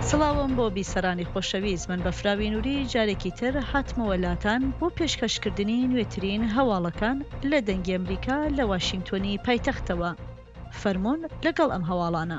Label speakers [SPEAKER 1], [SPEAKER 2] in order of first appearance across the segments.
[SPEAKER 1] سڵاوم بۆ بیسەرانی خۆشەویست، من بەفراوی نووری جارێکی تر هاتمەوە لاتان بۆ پێشکەشکردنی نوێترین هەواڵەکان لە دەنگی ئەمریکا لە واشنگتۆنی پایتەختەوە. فەرموون لەگەڵ ئەم هەواڵانە.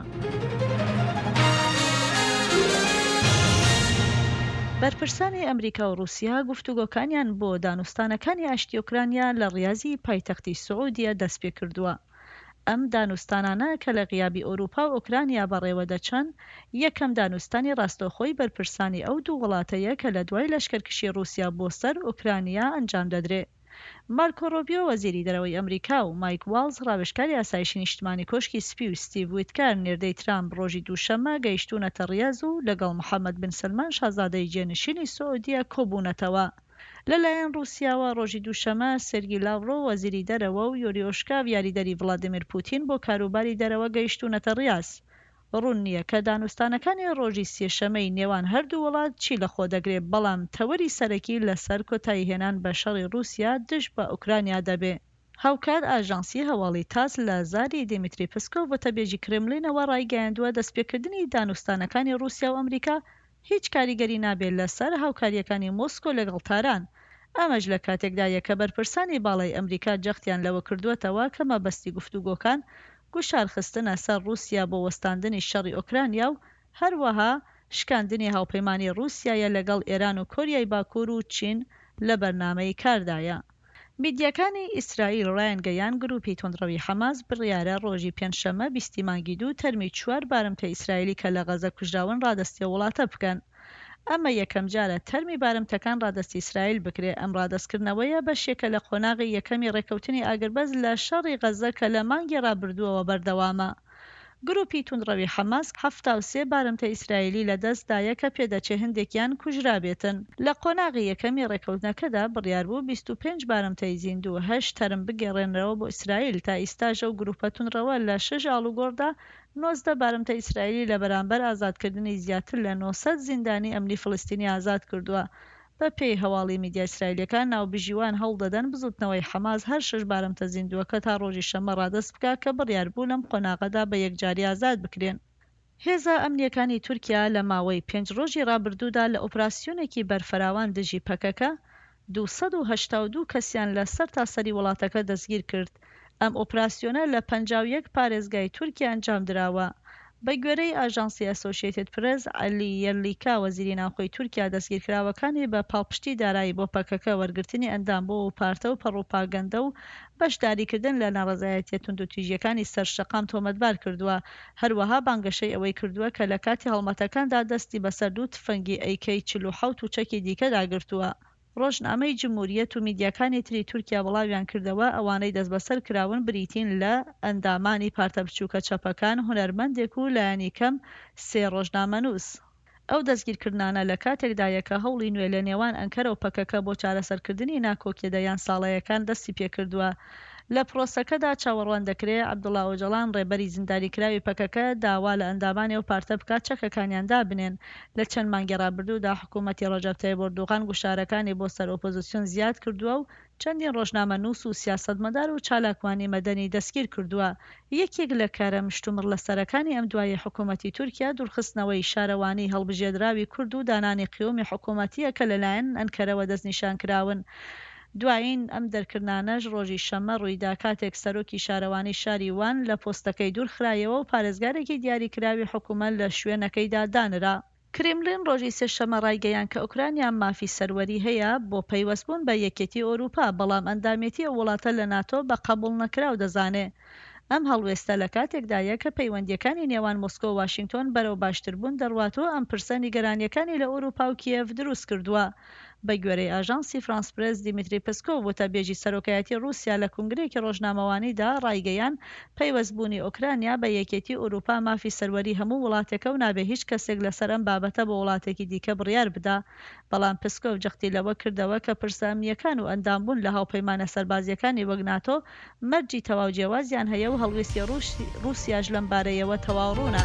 [SPEAKER 1] بەرپرسانی ئەمریکا و رووسیا گفتوگۆکانیان بۆ دانوستانەکانی ئاشتی ئوکرانیا لە ڕیازی پایتەختی سعودیە دەست پێ کردووە. ئەم دانوستانانە کە لە غیابی ئەوروپا و ئوکرانیا بەڕێوە دەچەن، یەکەم دانوستانی ڕاستەوخۆی بەرپرسانی ئەو دوو وڵاتەیە کە لە دوای لەشکرکشی رووسیا بۆ سەر ئوکرانیا ئەنجام دەدرێت. مارکۆ ڕۆبیۆ وەزیری دەرەوەی ئەمریکا و مایک واڵز ڕاوێژکاری ئاسایشی نیشتمانی کۆشکی سپی و ستیڤ ویتکار نێردەی ترامپ ڕۆژی دووشەممە گەیشتوونەتە ڕیاض و لەگەڵ محەممەد بن سلمان شازادەی جێنشینی سعودیە کۆبوونەتەوە. لەلایەن رووسیاوە ڕۆژی دووشەمە سێرگی لاڤڕۆ وەزیری دەرەوە و یۆریۆشکاڤ یاریدەری ڤڵادیمیر پوتین بۆ کاروباری دەرەوە گەیشتوونەتە ڕیاض. ڕوون نییە کە دانوستانەکانی ڕۆژی سێشەمەی نێوان هەردوو وڵات چی لەخۆ دەگرێت، بەڵام تەوەری سەرەکی لەسەر کۆتایی هێنان بە شەڕی رووسیا دژ بە ئوکرانیا دەبێ. هاوکات ئاژانسی هەواڵی تاس لە زاری دیمیتری پسکۆڤ وەتەبێژی کرێملینەوە ڕایگەیاندووە دەستپێکردنی دانوستانەکانی رووسیا و ئەمریکا هیچ کاریگەری نابێت لەسەر هاوکاریەکانی مۆسکۆ لەگەڵ تاران. ئەمەش لە کاتێکدایە کە بەرپرسانی باڵای ئەمریکا جەختیان لەوە کردووەتەوە کە مەبەستی گفتوگۆکان گوشارخستنە سەر رووسیا بۆ وەستاندنی شەڕی ئۆکرانیا و هەروەها شکاندنی هاوپەیمانی رووسایە لەگەڵ ئێران و کۆریای باکوور و چین لە بەرنامەی کاردایە. میدیاکانی ئیسرائیل ڕایانگەیان گروپی تۆندڕەوی حەماس بڕیارە ڕۆژی پێنجشەممە 20 مانگی دوو تەرمی 4 بارمتە ئیسرائیلی کە لە غەزە کوژراون ڕادەستی وڵاتە بکەن. ئەمە یەکەم جارە تەرمی بارمتەکان ڕادەستی ئیسرائیل بکرێ. ئەم ڕادەستکردنەوەیە بەشێکە لە قۆناغی یەکەمی ڕێکەوتنی ئاگربەز لە شەڕی غەزە کە لە مانگی ڕابردووەوە بەردەوامە. گروپی توندڕەوی حەماس 73 بارمتە ئیسرائیلی لەدەستدایە کە پێدەچێ هەندێکیان کوژرابێتن. لە قۆناغی یەکەمی ڕێکەوتنەکەدا بڕیار بوو 25 بارمتەی زیندوو 8 تەرم بگێڕێنرەوە بۆ ئیسرائیل. تا ئیستاژە و گروپە توندڕەوە لە 6 ئاڵوگۆڕدا 19 بارمتە ئیسرائیلی لە بەرامبەر ئازادکردنی زیاتر لە 900 زیندانی ئەمنی فلستینی ئازاد کردووە. بە پێی هەواڵی میدیا ئیسرائیلەکان ناوبژیوان هەڵدەدەن بزوتنەوەی حەماس هەر 6 بارمتە زیندووەکە تا ڕۆژی شەمە ڕادەست بکات کە بڕیار بوو لەم قۆناغەدا بە یەکجاری ئازاد بکرێن. هێزە ئەمنیەکانی تورکیا لە ماوەی 5 ڕۆژی ڕابردوودا لە ئۆپراسیۆنێکی بەرفەراوان دژی پەکەکە 282 کەسیان لە سەر تاسەری وڵاتەکە دەستگیر کرد. ئەم ئۆپراسیۆنە لە 51 پارێزگای تورکیا ئەنجام دراوە. بە گوێرەی ئاژانسی ئەسۆشیێتد پرێس، عەلی یەرلیکا وەزیری ناوخۆی تورکیا دەستگیرکراوەکانی بە پاڵپشتی دارایی بۆ پەکەکە وەرگرتنی ئەندام بۆ و پارتە و پەڕۆپاگەندە و بەشداریکردن لە ناڕەزایەتیە توندوتیژیەکانی سەرشەقام تۆمەتبار کردووە. هەروەها بانگەشەی ئەوەی کردووە کە لە کاتی هەڵمەتەکاندا دەستی بەسەر دوو تفەنگی AK-47 و چەکی دیکە داگرتووە. ڕۆژنامەی جمهوریەت و میدیاکانی تری تورکیا وڵاویان کردەوە ئەوانەی دەست بەسەر کراون بریتین لە ئەندامانی پارتە بچووکە چەپەکان، هونەرمەندێک و لایەنی کەم 3 ڕۆژنامەنووس. ئەو دەستگیرکردانە لە کاتێکدایە کە هەوڵی نوێ لە نێوان ئەنکەرە و پەکەکە بۆ چارەسەرکردنی ناکۆکیەدەیان ساڵەیەکان دەستی پێکردووە. لە پرۆسەکەدا چاوەڕوان دەکرێت عەبدوڵڵا ئۆجەڵان ڕێبەری زینداریکراوی پەکەکە داوا لە ئەندامانی و پارتە بکات چەکەکانیان دابنێن. لە چەند مانگی ڕابردوودا حکوومەتی ڕەجەب تاییب ئەردۆغان گوشارەکانی بۆ سەر ئۆپۆزیسیۆن زیاد کردووە و چەندین ڕۆژنامەنووس و سیاسەتمەدار و چالاکوانی مەدەنی دەستگیر کردووە. یەکێک لە کارە مشتومڕ لەسەرەکانی ئەم دوایە حکوومەتی تورکیا دوورخستنەوەی شارەوانی هەڵبژێردراوی کورد و دانانی قیومی حکوومەتیە کە لەلایەن ئەنکەرەوە دەستنیشان کراون. دوایین ئەم دەرکردانەش ڕۆژی شەمە ڕوویدا کاتێک سەرۆکی شارەوانی شاری وان لە پۆستەکەی دوورخرایەوە و پارێزگارێکی دیاریکراوی حکوومەت لە شوێنەکەیدا دانرا. کرێملین ڕۆژی سێشەمە ڕایگەیان کە ئوکرانیا مافی سەروەری هەیە بۆ پەیوەستبوون بە یەکێتی ئەوروپا، بەڵام ئەندامێتی ئەو وڵاتە لە ناتۆ بە قبوڵ نەکراو دەزانێ. ئەم هەڵوێستە لە کاتێکدایە کە پەیوەندیەکانی نێوان مۆسکۆ و واشنگتۆن بەرەو باشتربوون دەڕواتەوە ئەم پرسە نیگەرانیەکانی لە ئەوروپا و کیێڤ دروست کردووە. بە گوێرەی ئاژانسی فرانس پرێس، دیمیتری پسکۆڤ وتەبێژی سەرۆکایەتی رووسیا لە کنگرەیەکی ڕۆژنامەوانیدا ڕایگەیان پەیوەستبوونی ئوکرانیا بە یەکێتی ئەوروپا مافی سەروەری هەموو وڵاتێکە و نابێ هیچ کەسێک لەسەر ئەم بابەتە بە وڵاتێکی دیکە بڕیار بدا. بەڵام پسکۆڤ جەختی لەوە کردەوە کە پرسە ئەمنیەکان و ئەندامبوون لە هاوپەیمانە سەربازیەکانی وەک ناتۆ مەرجی تەواو جیاوازیان هەیە و هەڵوێستی رووسیاش لەم بارەیەوە تەواو ڕوونە.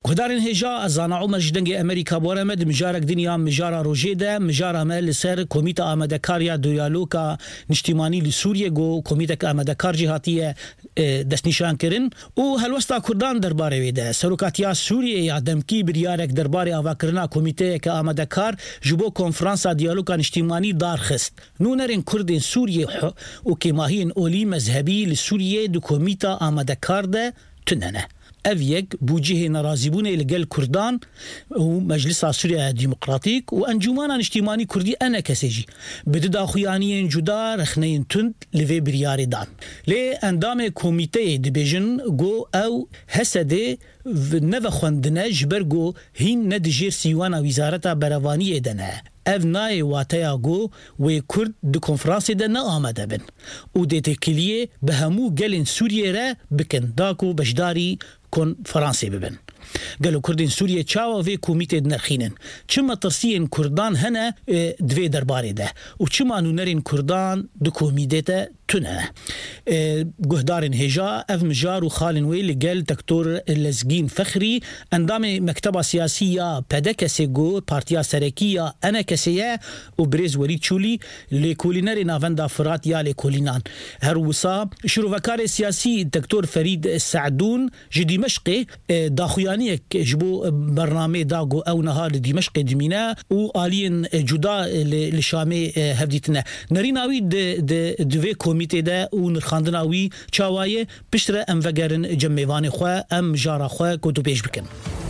[SPEAKER 2] گهدارن هجا ازانا عمر جدنگ امریکا بورمد مجارک دنیا مجارا روژه ده مجارا مل سر کمیته آمدکاریا دیالوگا نشتیمانی لسوریه گو کمیته آمدکار جهاتیه دست نشان کرن و هلوستا کردان درباره ویده سروکاتیا سوریه یا دمکی بریارک درباره آواکرنا کمیته که آمدکار جبو کنفرانسا دیالوگا نشتیمانی دار خست نونرین کردین سوریه و که ماهین اولی مذهبی لسوریه دو کمیته آمدکار ده تننه اف یک بوجه نرازیبونه لگل کردان و مجلس سوریا ديمقراطيك و انجمان اجتماعي كردي انا كسجي بددا خويانين جدا رخنين تند لفي برياري دان لي اندام كوميتي ديبيجن جو او هسده نو خوندنه جبرگو هين ندجير سيوانا وزارتا برواني ادنه اف نای واتیا گو و کرد دو کنفرانسی ده نه آمده بن و دیت کلیه به همو گلین سوریه را بکن داکو بشداری کنفرانسی ببن قالوا كردين سوريا تشاوا في كوميتي نرخينن چما ترسين كردان هنا دوي درباري ده وچما نونرين كردان دو كوميديتا تنه گهدارن هجا اف مجار وخالن ويل قال دكتور لزقين فخري اندام مكتبه سياسيه بدكسي جو بارتيا سركيه انا كسيه وبريز وليد شولي لكولينري نافندا فرات يا لكولينان هروسا شروفكار سياسي دكتور فريد السعدون جدي مشقي داخويانيك جبو برنامج داغو او نهار دمشق دمينا والين جدا لشامي هفديتنا نريناوي دوي كوميتي دا ونرخاندناوي چاوايه بشتره ام وگرن جميوان خو ام جارا خو كودو بيش بكن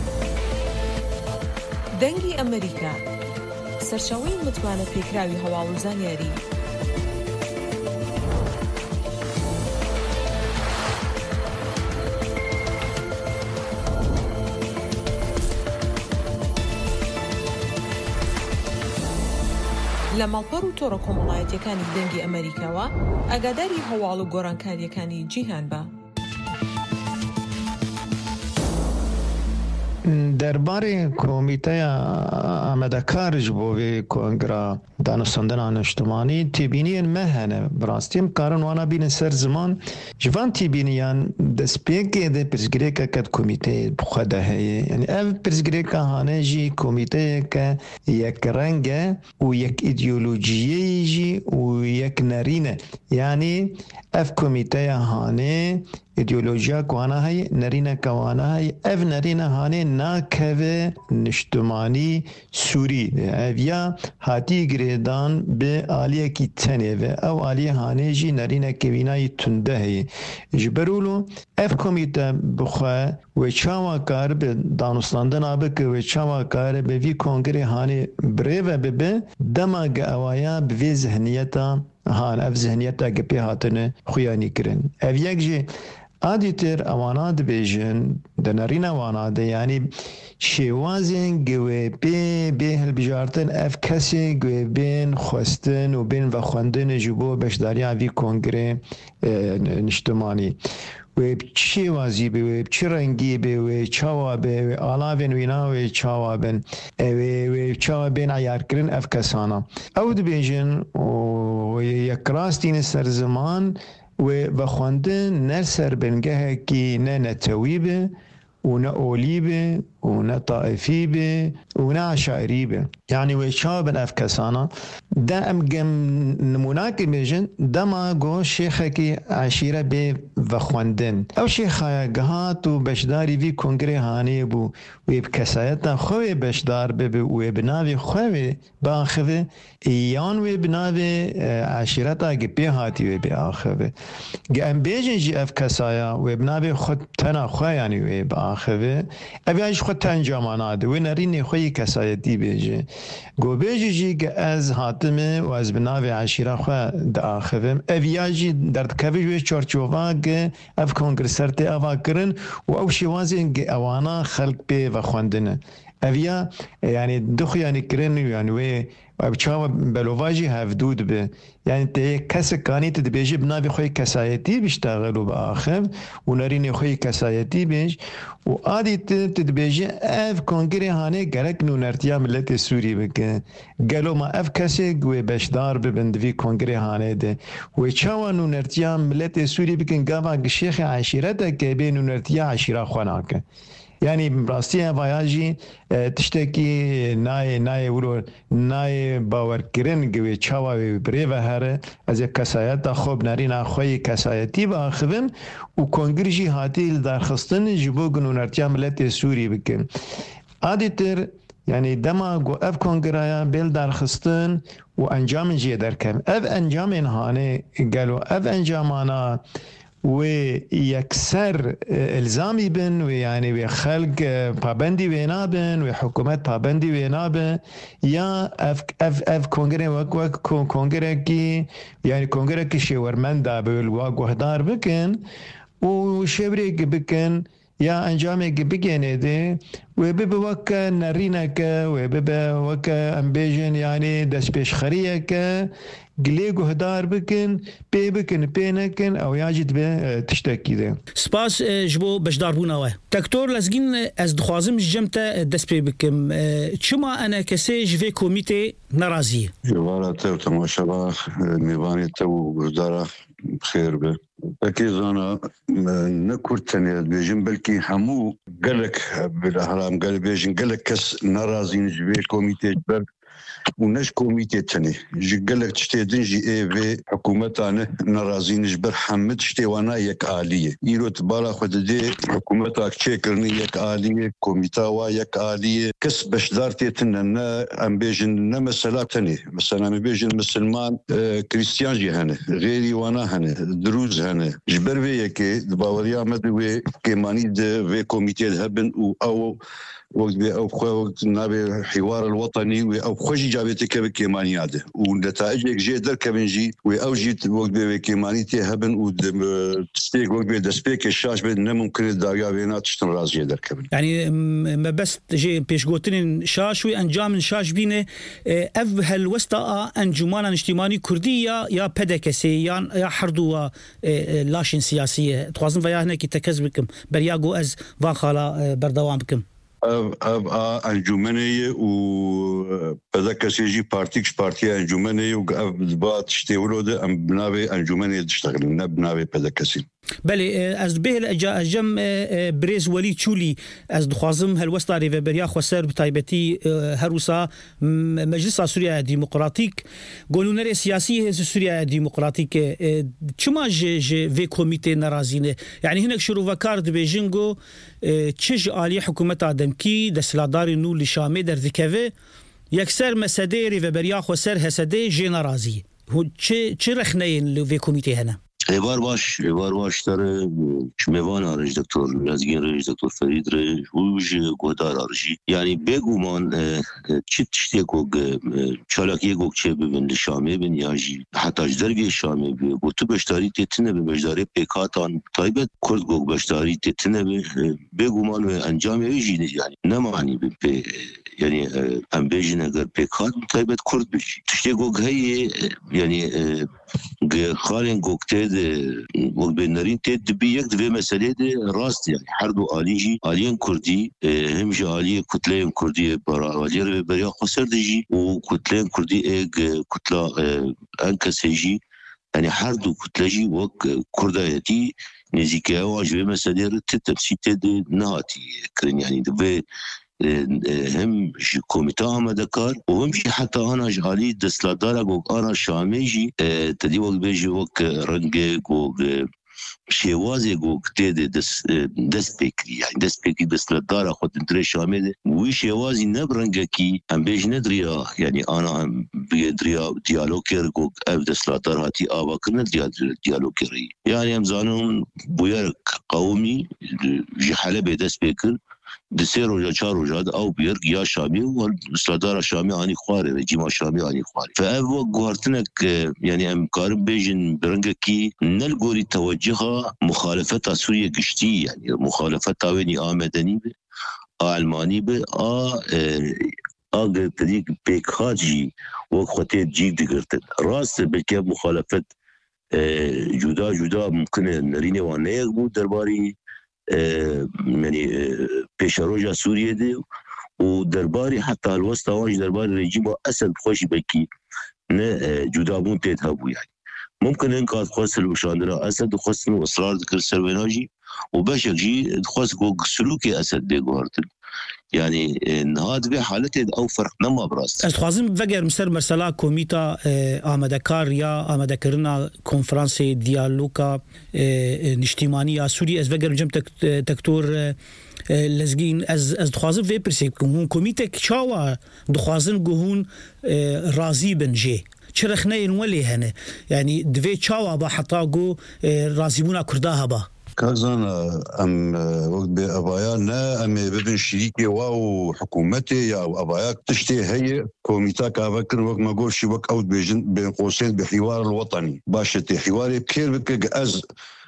[SPEAKER 3] دنگي امريكا سرشاوي متوانه فكراوي هواوزان ياري لە ماڵپەڕ و تۆڕە کۆمەڵایەتیەکانی دەنگی ئەمریکاوە ئاگاداری هەواڵ و گۆڕانکاریەکانی جیهان بە.
[SPEAKER 4] درباره کمیته آمدکارج بوی کنگرا دانستندن اجتماعی تبینی مهنه براستیم کارن وانا بین سر زمان جوان تبینیان دسپیک ده پرزگریکا کد کمیته بخوده هی یعنی اف پرزگریکا هانه جی کمیته که یک رنگه و یک ایدئولوژیه جی و یک نرینه یعنی اف کمیته هانه ایدئولوژیا کوانا هی نرینه کوانا هی اف نرینه هانه ناکوه نشتمانی سوری اویا هاتی گریدان به آلیه کی تنه و او آلیه هانه جی نرینه کوینای تنده هی جبرولو اف کمیته بخواه و چاوا کار به دانستاندن آبه که و چاوا کار به وی کنگره هانه بره و به دماغ اوایا به وی ذهنیتا هان اف ذهنیتا گپی هاتنه خویانی کرن اف یک جی آدیتر اواناد بیجن دنرین اواناده یعنی شیوازین گوه به هلبجارتن اف کسی گوه بین خواستن و بین و خواندن جبو بشداری آوی کنگره نشتمانی و چی وازی به و چی رنگی به و چاوا به و آلاوین وینا و چاوا بن و چاوا بین عیار کرن اف کسانا او بیجن و یک راستین سر زمان و خواندن نه سربنگه کی نه نتویبه و نه اولیبه و نه طائفیبه و نه عشائریبه یعنی و شابن افکسانا دا ام گم نموناکی بیجن دما گو شیخه کی عشیره به و خواندن او شیخه گهات و بشداری وی کنگره هانه بو و بکسایتا خوی بشدار به و بناوی خوی باخوه ایان و بناوی عشیرتا گپی هاتی و باخوه گم بیجن جی افکسایا و بناوی خود تنا خوی یعنی و باخوه اویاش خود تنجامانات و نرین خوی کسایتی بیجه گو بیجه جی که از حاتمه و از بناوی عشیره خواه داخوهم اویاجی دردکوی و چارچوفا که اف کنگرسرتی اوا کرن و او شوازی که اوانا خلق بی و خوندنه اویا یعنی دخو یعنی کرن یعنی و بچاو بلوواجی هفدود به یعنی ته کس کانی ته بیجه بناوی خوی کسایتی بیشتغلو با آخر و نرین خوی کسایتی بیش و عادی ته بیجه اف کنگره هانه گرک نونرتیا ملت سوری بکن گلو ما اف کسی گوی بشدار ببندوی کنگره هانه ده و چاوا نونرتیا ملت سوری بکن گاوا شیخ عشیرت که بین نونرتیا عشیره خواناکه يعني براستي فياجي تشتكي ناي ولو ناي باور كرين قوي تشاوي بريفا هره از كسايات خوب نارينا خوي كسايتي باخذن وكونغرجي هاتي لدارخستن جبو قنون ارتيا ملت سوري بكن عادتر يعني دماغ اف كونغرايا بيل دارخستن وانجام جي دركم اف انجام هاني قالوا اف انجامانا ويكسر الزامي بن ويعني وخلق بابندي وينابن وحكومات بابندي وينابن يا اف كونغري وك كونغري كي يعني كونغري كي شورمندا بالواق وهدار بكن وشبري بكن يا انجامي بكن دي وببوك نرينك وببوك امبيجن يعني دس بيش خريك قليقو هدار بكن بينكن او ياجد به تشتكي ده
[SPEAKER 2] سپاس جبو بشدار بوناوه تکتور لازگین از دخوازم جمتا دست پی بکم چما انا کسی جوی کمیته نرازی
[SPEAKER 5] جوارا تو تماشا میوانی تو بشدارا بخير به اكيد انا نكرتني بيجن بلكي همو قالك بالاهرام قال بيجن قالك كس نرازين جوي كوميتي جبر ونش كوميتي تاني قالك تشتي دنجي في حكومتنا نرازين جبر حمد شتي وانا يك آلية يرو تبالا خد دي حكومتك تشيكرني يك آلية كوميتا يك آلية كس بشدارتي تننا ام بيجن نمسلا تاني مثلا بيجن مسلمان كريستيان جي هنا غيري وانا هنا دروز هنا جبر في يكي دباوريا مدوي كيماني دي في كوميتي هبن او وقت نابي الحوار الوطني او خوجي جابتك بكيمانياده ونتائج جي دركبنجي واوجي وقت بكيمانيتي هبن وتستيق وقت دسبيك الشاش بين ممكن الداغا بينات تشتن رازي دركبن
[SPEAKER 2] يعني ما بس جي بيش قوتين شاشوي انجام شاش بينه اف هالوسطا انجمان اجتماعي كرديه يا بدكسي يا حردوا لاشن سياسيه توازن فيا هنا كي تكذبكم برياغو از فاخالا بردوام بكم
[SPEAKER 5] انجمنيه و بذاك سيجي بارتي انجمنيه وبات شتيولود بنابي انجمنيه تشتغل بنابي بذاك سي
[SPEAKER 2] بله از به اجم بريز ولي تشولي از دخوازم هالوسطا ريفبريا خوسر بتايبتي هروسا مجلس سوريا ديمقراطيك قولونر سياسي سوريا ديمقراطيك چما جي في كوميتي نرازينه يعني هناك شروع كارد بيجينغو تشج علي حكومه ادمكي دسلاداري نو لشامي در ذكوي يكسر مسدي ريفبريا خوسر هسدي جي نرازي هو چه رخنين في كوميتي هنا
[SPEAKER 6] ایوار باش تر میوان آرش دکتر لازگین رش دکتر فرید رش ووج گودار آرشی یعنی بگومان چی تشتی گوگ چالاکی گوگ چه ببین شامه بین یاجی حتی جدرگی شامه بگو تو بشتاری تیتنه به بشتاری پیکاتان تایبت کرد گوگ بشتاری تیتنه بگومان و انجام ایجی یعنی نمانی به يعني ام بيجن اگر پیکات تایبت کرد بشی تشتی گوگ هی يعني خالين گوگتد و بنرين تد بيك دبي مسألة راست يعني حردو آليجي آليان كردي همش آلية كتلة كردية برا آلية بريا خسر ديجي وكتلة كردي كتلة أنكسيجي يعني حردو كتلجي وك كردايتي نزيكا واجب مسألة تتمسي تد نهاتي كرن يعني دبي هم كوميتا مدكار وهمشي حتى انا جالي دسلادارا وك انا شاميجي تدي وقت بيجي وك رنجك وك شوازي وك تد دس بيكري يعني دس بيكري دسلادارا خد انتري شامي وي شوازي نبرنجكي ام بيج ندريا يعني انا بيدريا ديالوجر وك اف دسلادار هاتي ابا كنا ديالوجري يعني امزانهم بويرك قومي جي حلبه دس بيكر دسير وجا چار وجاد او بيرق يا شامي والسلادار شامي اني خواري وجيما شامي اني خواري فاو غورتنك يعني امكارم بيجن برنگكي نلغوري توجهها مخالفه سوريا قشتي يعني مخالفه تاويني امدني الماني به اگر تديك بيكاجي وقته جيب دغرت راست بكي مخالفه جدا ممكن نرينه وانه بود درباري يعني بيشاروجا سوريا دي ودرباري حتى الوسط واج درباري رجيم اسد خوش بكي نه جدا بون تذهبوا يعني ممكن ان قد خسر وشاندرا اسد وخسر واصرار ذكر سربناجي وباش جي خاص سلوكي اسد بيغورتن يعني نهاد به حالته او فرق نما براست
[SPEAKER 2] استخوازم وگر مستر مرسلا کومیتا آمدکار یا آمدکرنا کنفرانس دیالوگا نشتیمانی سوری از وگر جم تکتور لزگین از دخوازم وی پرسیب هون کومیتا چاوا دخوازن گهون راضی بنجه چرخنه انولی هنه يعني دوی چاوا با حتا گو رازیمونا کرداها با
[SPEAKER 5] كازان ام وقت بأبايا نا ام ببن شريكي واو حكومتي يا أبايا تشتي هي كوميتا كافكر وقت ما قول شي وقت أود بيجن بين قوسين بحوار الوطني باشتي حواري بكير بك أز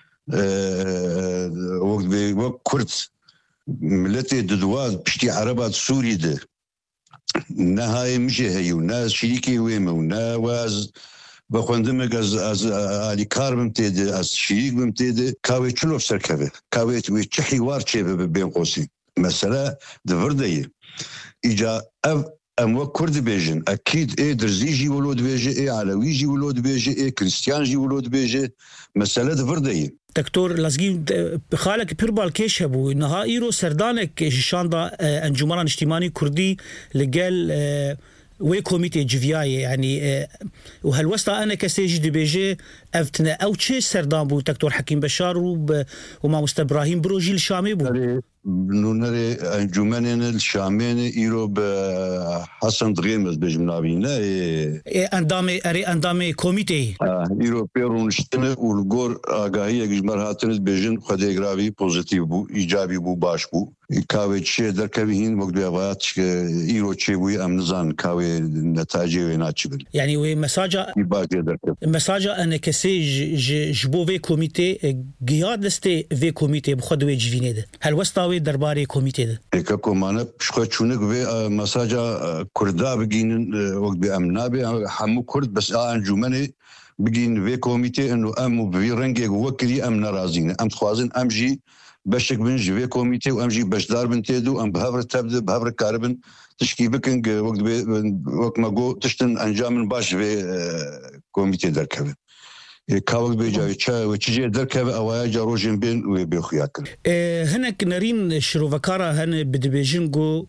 [SPEAKER 5] وقت كرد ملتي ددواد بشتي عربات سوري ده نهاية مشي هيو ناس شريكي ويمو نا واز بخوندمك از علی کار بمتیده از شریک بمتیده کاوی چلو سرکبه کاوی چه حوار چه بین قوسین مثلا دفردهی ایجا ام کرد بیجن اكيد درزی جی ولود بیجه علوی جی ولود بیجه کریستیان جی ولود بیجه مثلا دفردهی
[SPEAKER 2] دكتور لازقين بخالك بيربال كيش هبو انها ايرو سردانك شاندا انجمنا اجتماعي كردي لقال وي كوميتي جفياي يعني وهالوسطة أنا كسيج دي بيجي أفتنا أو تشي سردان بو دكتور حكيم بشار وما مست إبراهيم بروجي الشامي بو
[SPEAKER 5] نوري انجمنين الشامين ايرو بحسن دغيمز بجمنابينا
[SPEAKER 2] اندامي كوميتي
[SPEAKER 5] ايرو بيرون شتنه والغور اغاهيه جمرهاتنز بجن خديغرافي بوزيتيف بو ايجابي بو باش بو كاوي تشي دركبين مقدوات ايرو تشي بو امنزان كاوي نتاجي ويناتشبل
[SPEAKER 2] يعني وي مساجا انا كسي جبو في كوميتي قيادستي في كوميتي بخدوي جفينيده هل وستاوي درباري كوميتي ده
[SPEAKER 5] اكو مانا بشخوچونك في مساجا كردا بگين وقت بامنا به حمو كرد بس انجمني بگين في كوميتي انه ام بي رنگي وكلي ام نرازين ام خوازن ام جي بشك بنج في كوميتي وام جي بشدار بنتيدو ام بهبر تبدا بهبر كاربن تشكي بكن وقت ما جو تشتن انجام باش في كوميتي دركبه كاول بيجاوي تشا وتجي دركب اوايا جاروجين بين وبيخياك
[SPEAKER 2] هناك نارين شروفكارا هن بدبيجينغو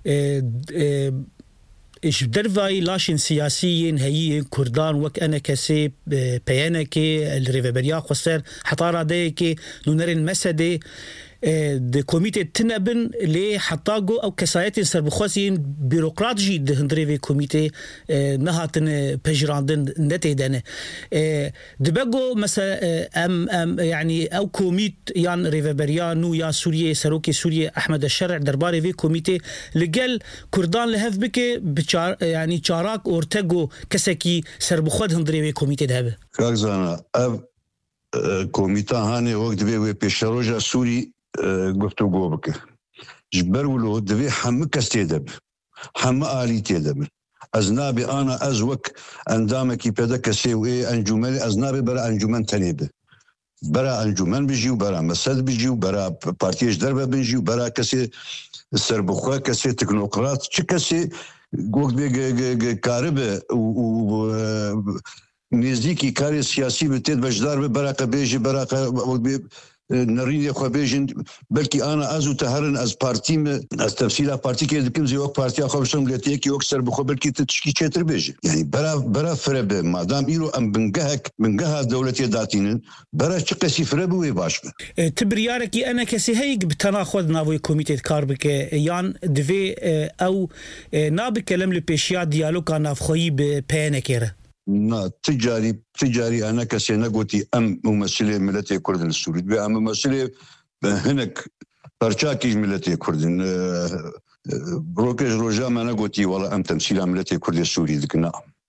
[SPEAKER 2] ايش درفاي لاشين سياسيين هي كردان وك انا كسي بيانكي الريفبريا خسر حطارا ديكي نونرين مسدي د کومیټه تنبن له حتاګو او کسایت سربخوسین بیروقراط جی د هندري کومیټه نه هاتن پجراندن نتیدنه د بګو مثلا ام يعني او کومیټ یان ریفبریانو یا سوریه سروکی سوریه احمد الشرع درباري في کومیټه لګل کردان له هف بک بچار يعني چاراک اورتګو کسکی سربخود هندري کومیټه ده
[SPEAKER 5] کاغزانا اب کومیټه هانه وقت به پیشروجا سوری گفتو گوبك جبر ولو دبي حمك استيدب حم آلي تيدب أزنابي أنا أزوك أندامك يبدك سوي أنجمن أزنابي برا أنجمن تنيب برا أنجمن بيجي وبرا مسد بيجي وبرا بارتيش دربة بيجي وبرا كسي السربخوا كسي تكنوقراط كسي قوك بي كاربة و نزديكي كاري سياسي بتيد بجدار برا بيجي برا نريد يا خبيجن بلكي انا ازو تهرن از بارتي از تفصيل بارتي كي دكم زي وقت بارتي اخوشم لتي كي اكثر بخو بلكي تشكي تشتر بيجي يعني برا فرب ما دام يرو ام بنجها دولتي داتين برا تشقسي فرب وي باش
[SPEAKER 2] تبريارك انا كسي هيك بتناخذ ناوي كوميتي كاربك يان دفي او نابك كلام لبيشيا ديالوج انا فخوي بينكره
[SPEAKER 5] نا تجاري أنا كسينا قلتي أم ممثلة ملتي كردن السوريد بأم ممثلة هناك برشاكي ملتي كردن بروكيج روجا ما أنا قلتي والله أم تمثيل ملتي كردن السوريد كنا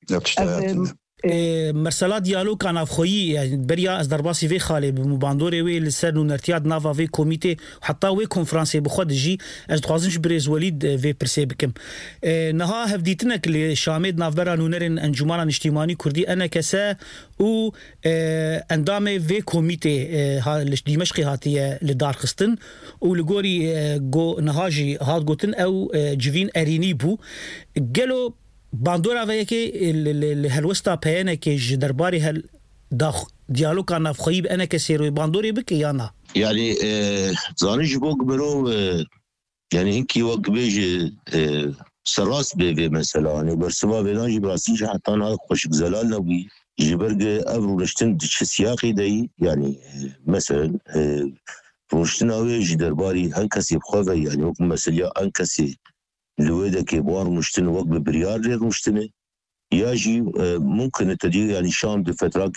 [SPEAKER 2] مرسلا دیالوگ کان افخویی يعني بريا از درباسي في خالي بمباندوري وي لسر نرتياد نافا في كوميتي حتى وي كونفرنسي بخود جي از تخازنش بريز وليد في برسي بكم نها هفديتنك لشامد نافبرا نونرن انجمانا اجتماعي كردي انا كسا و اندامي في كوميتي دمشقي هاتيه لدار خستن ولغوري جو نهاجي هات غوتن او جوين اريني بو قالوا باندورا ويكي هالوسطا بيانا كي درباري هال ديالوغا نافخوي انا كسيروي باندوري بك يانا
[SPEAKER 6] يعني زانيش بوك برو يعني هيك وقت بيجي سراس بي مثلا يعني برسما بيناجي براسيش حتى انا خوش زلال نبي جبرج ابرو رشتن سياقي داي يعني مثلا روشتنا ويجي درباري هنكسي بخوفه يعني وقت مثلا هنكسي لويدا كبار مشتن وقت بريار مشتنه ياجي ممكن التدير يعني شام دي فتراك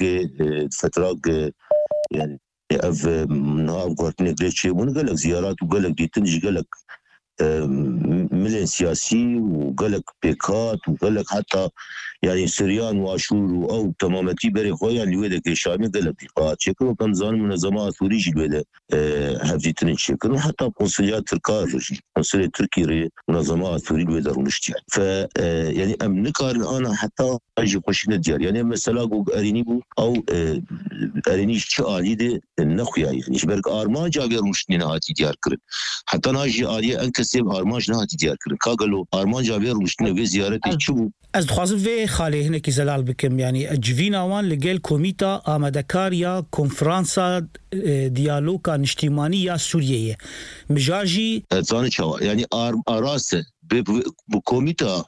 [SPEAKER 6] يعني اف نهار قرتني قلتشي ونقلك زيارات وقلك دي تنجي قلك ملين سياسي وقالك بيكات وقالك حتى يعني سريان واشور او تمامتي بري خويا اللي ودك الشامي قالك بيكات شكل كان زان منظمات ثوريجي الودا هذه تنشكل وحتى قنصليات تركاج قنصلية تركي منظمات ثوري الودا رمشتي ف يعني ام نكار انا حتى اجي قشنا ديال يعني مثلا ارينيبو او ارينيش شالي دي النخيا يعني شبرك ارمان جابر مشتني نهاتي ديار كرن حتى ناجي اريا انك سيب ارماج نهاتي ديار كرن كاغلو ارمان جابر مشتني في زيارتي تشوف
[SPEAKER 2] از دخوازم في خاله هنا كي زلال بكم يعني جفينا وان لقال كوميتا آمدكاريا كونفرانسا ديالوغا نشتيمانية سورية مجاجي
[SPEAKER 6] زاني شوا يعني اراسه بكوميتا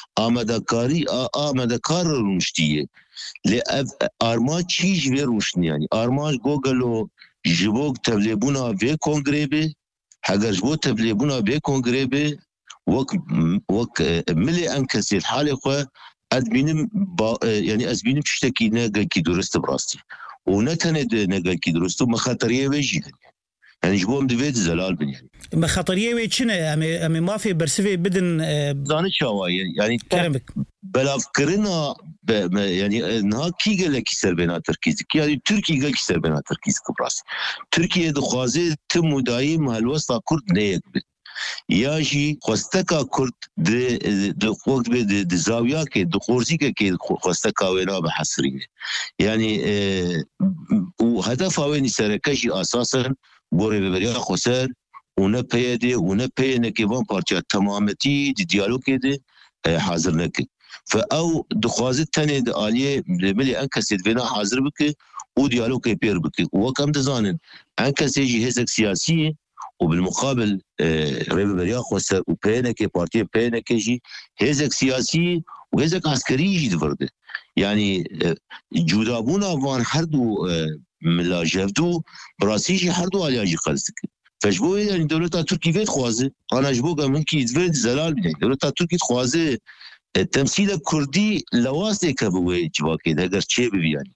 [SPEAKER 6] آمدكار المشتية لأرماج چیج وی روشنی يعني ارماج گوگلو جبوك تبليبونا في كونغري بي حقر جبو تبليبونا في كونغري بي وك ملي انكسي الحالي خو ادبينم يعني ازبينم تشتكي ناقل كي درست براستي ونتند ناقل كي درستو مخاطريه ويجي يعني جبوهم دفيد زلال بن يعني
[SPEAKER 2] مخاطريه ويتشنا امي ما في برسفي بدن
[SPEAKER 6] زانت شوايه يعني
[SPEAKER 2] كلامك
[SPEAKER 6] بلا فكرنا يعني نها كي قال لك يسر بينا تركيز يعني تركي قال يسر بينا تركيز كبراس تركيا دخوازي تم دايم هالوسطى كرد نيك ياجي خوستكا كرد د وقت د زاويه کې د خورزي کې خوستکا وینا به حصري يعني وهدف وين سرکشي اساسا بوري ببريا خسر ونبيدي ونبينا كيفان بارتيا تمامتي دي ديالوج كده حاضر نك فاو دخوازت تاني د اليه ملي انكسيت فينا حاضر بك وديالوج بير بك وكم تزانن انكسيجي هزك سياسي وبالمقابل ريبريا خسر وبينا كي بارتي بينا كيجي هزك سياسي وهزك عسكري يجي دفرده يعني جودابونا وان هردو ملا جفدو براسيجي هردو عليها جي خلصك فجبو يعني دولتا تركي فيت خوازه انا جبو ممكن يدفد زلال يعني دولتا تركي خوازه التمثيل الكردي لواسه كبوي جواكي هاجر تشي بي يعني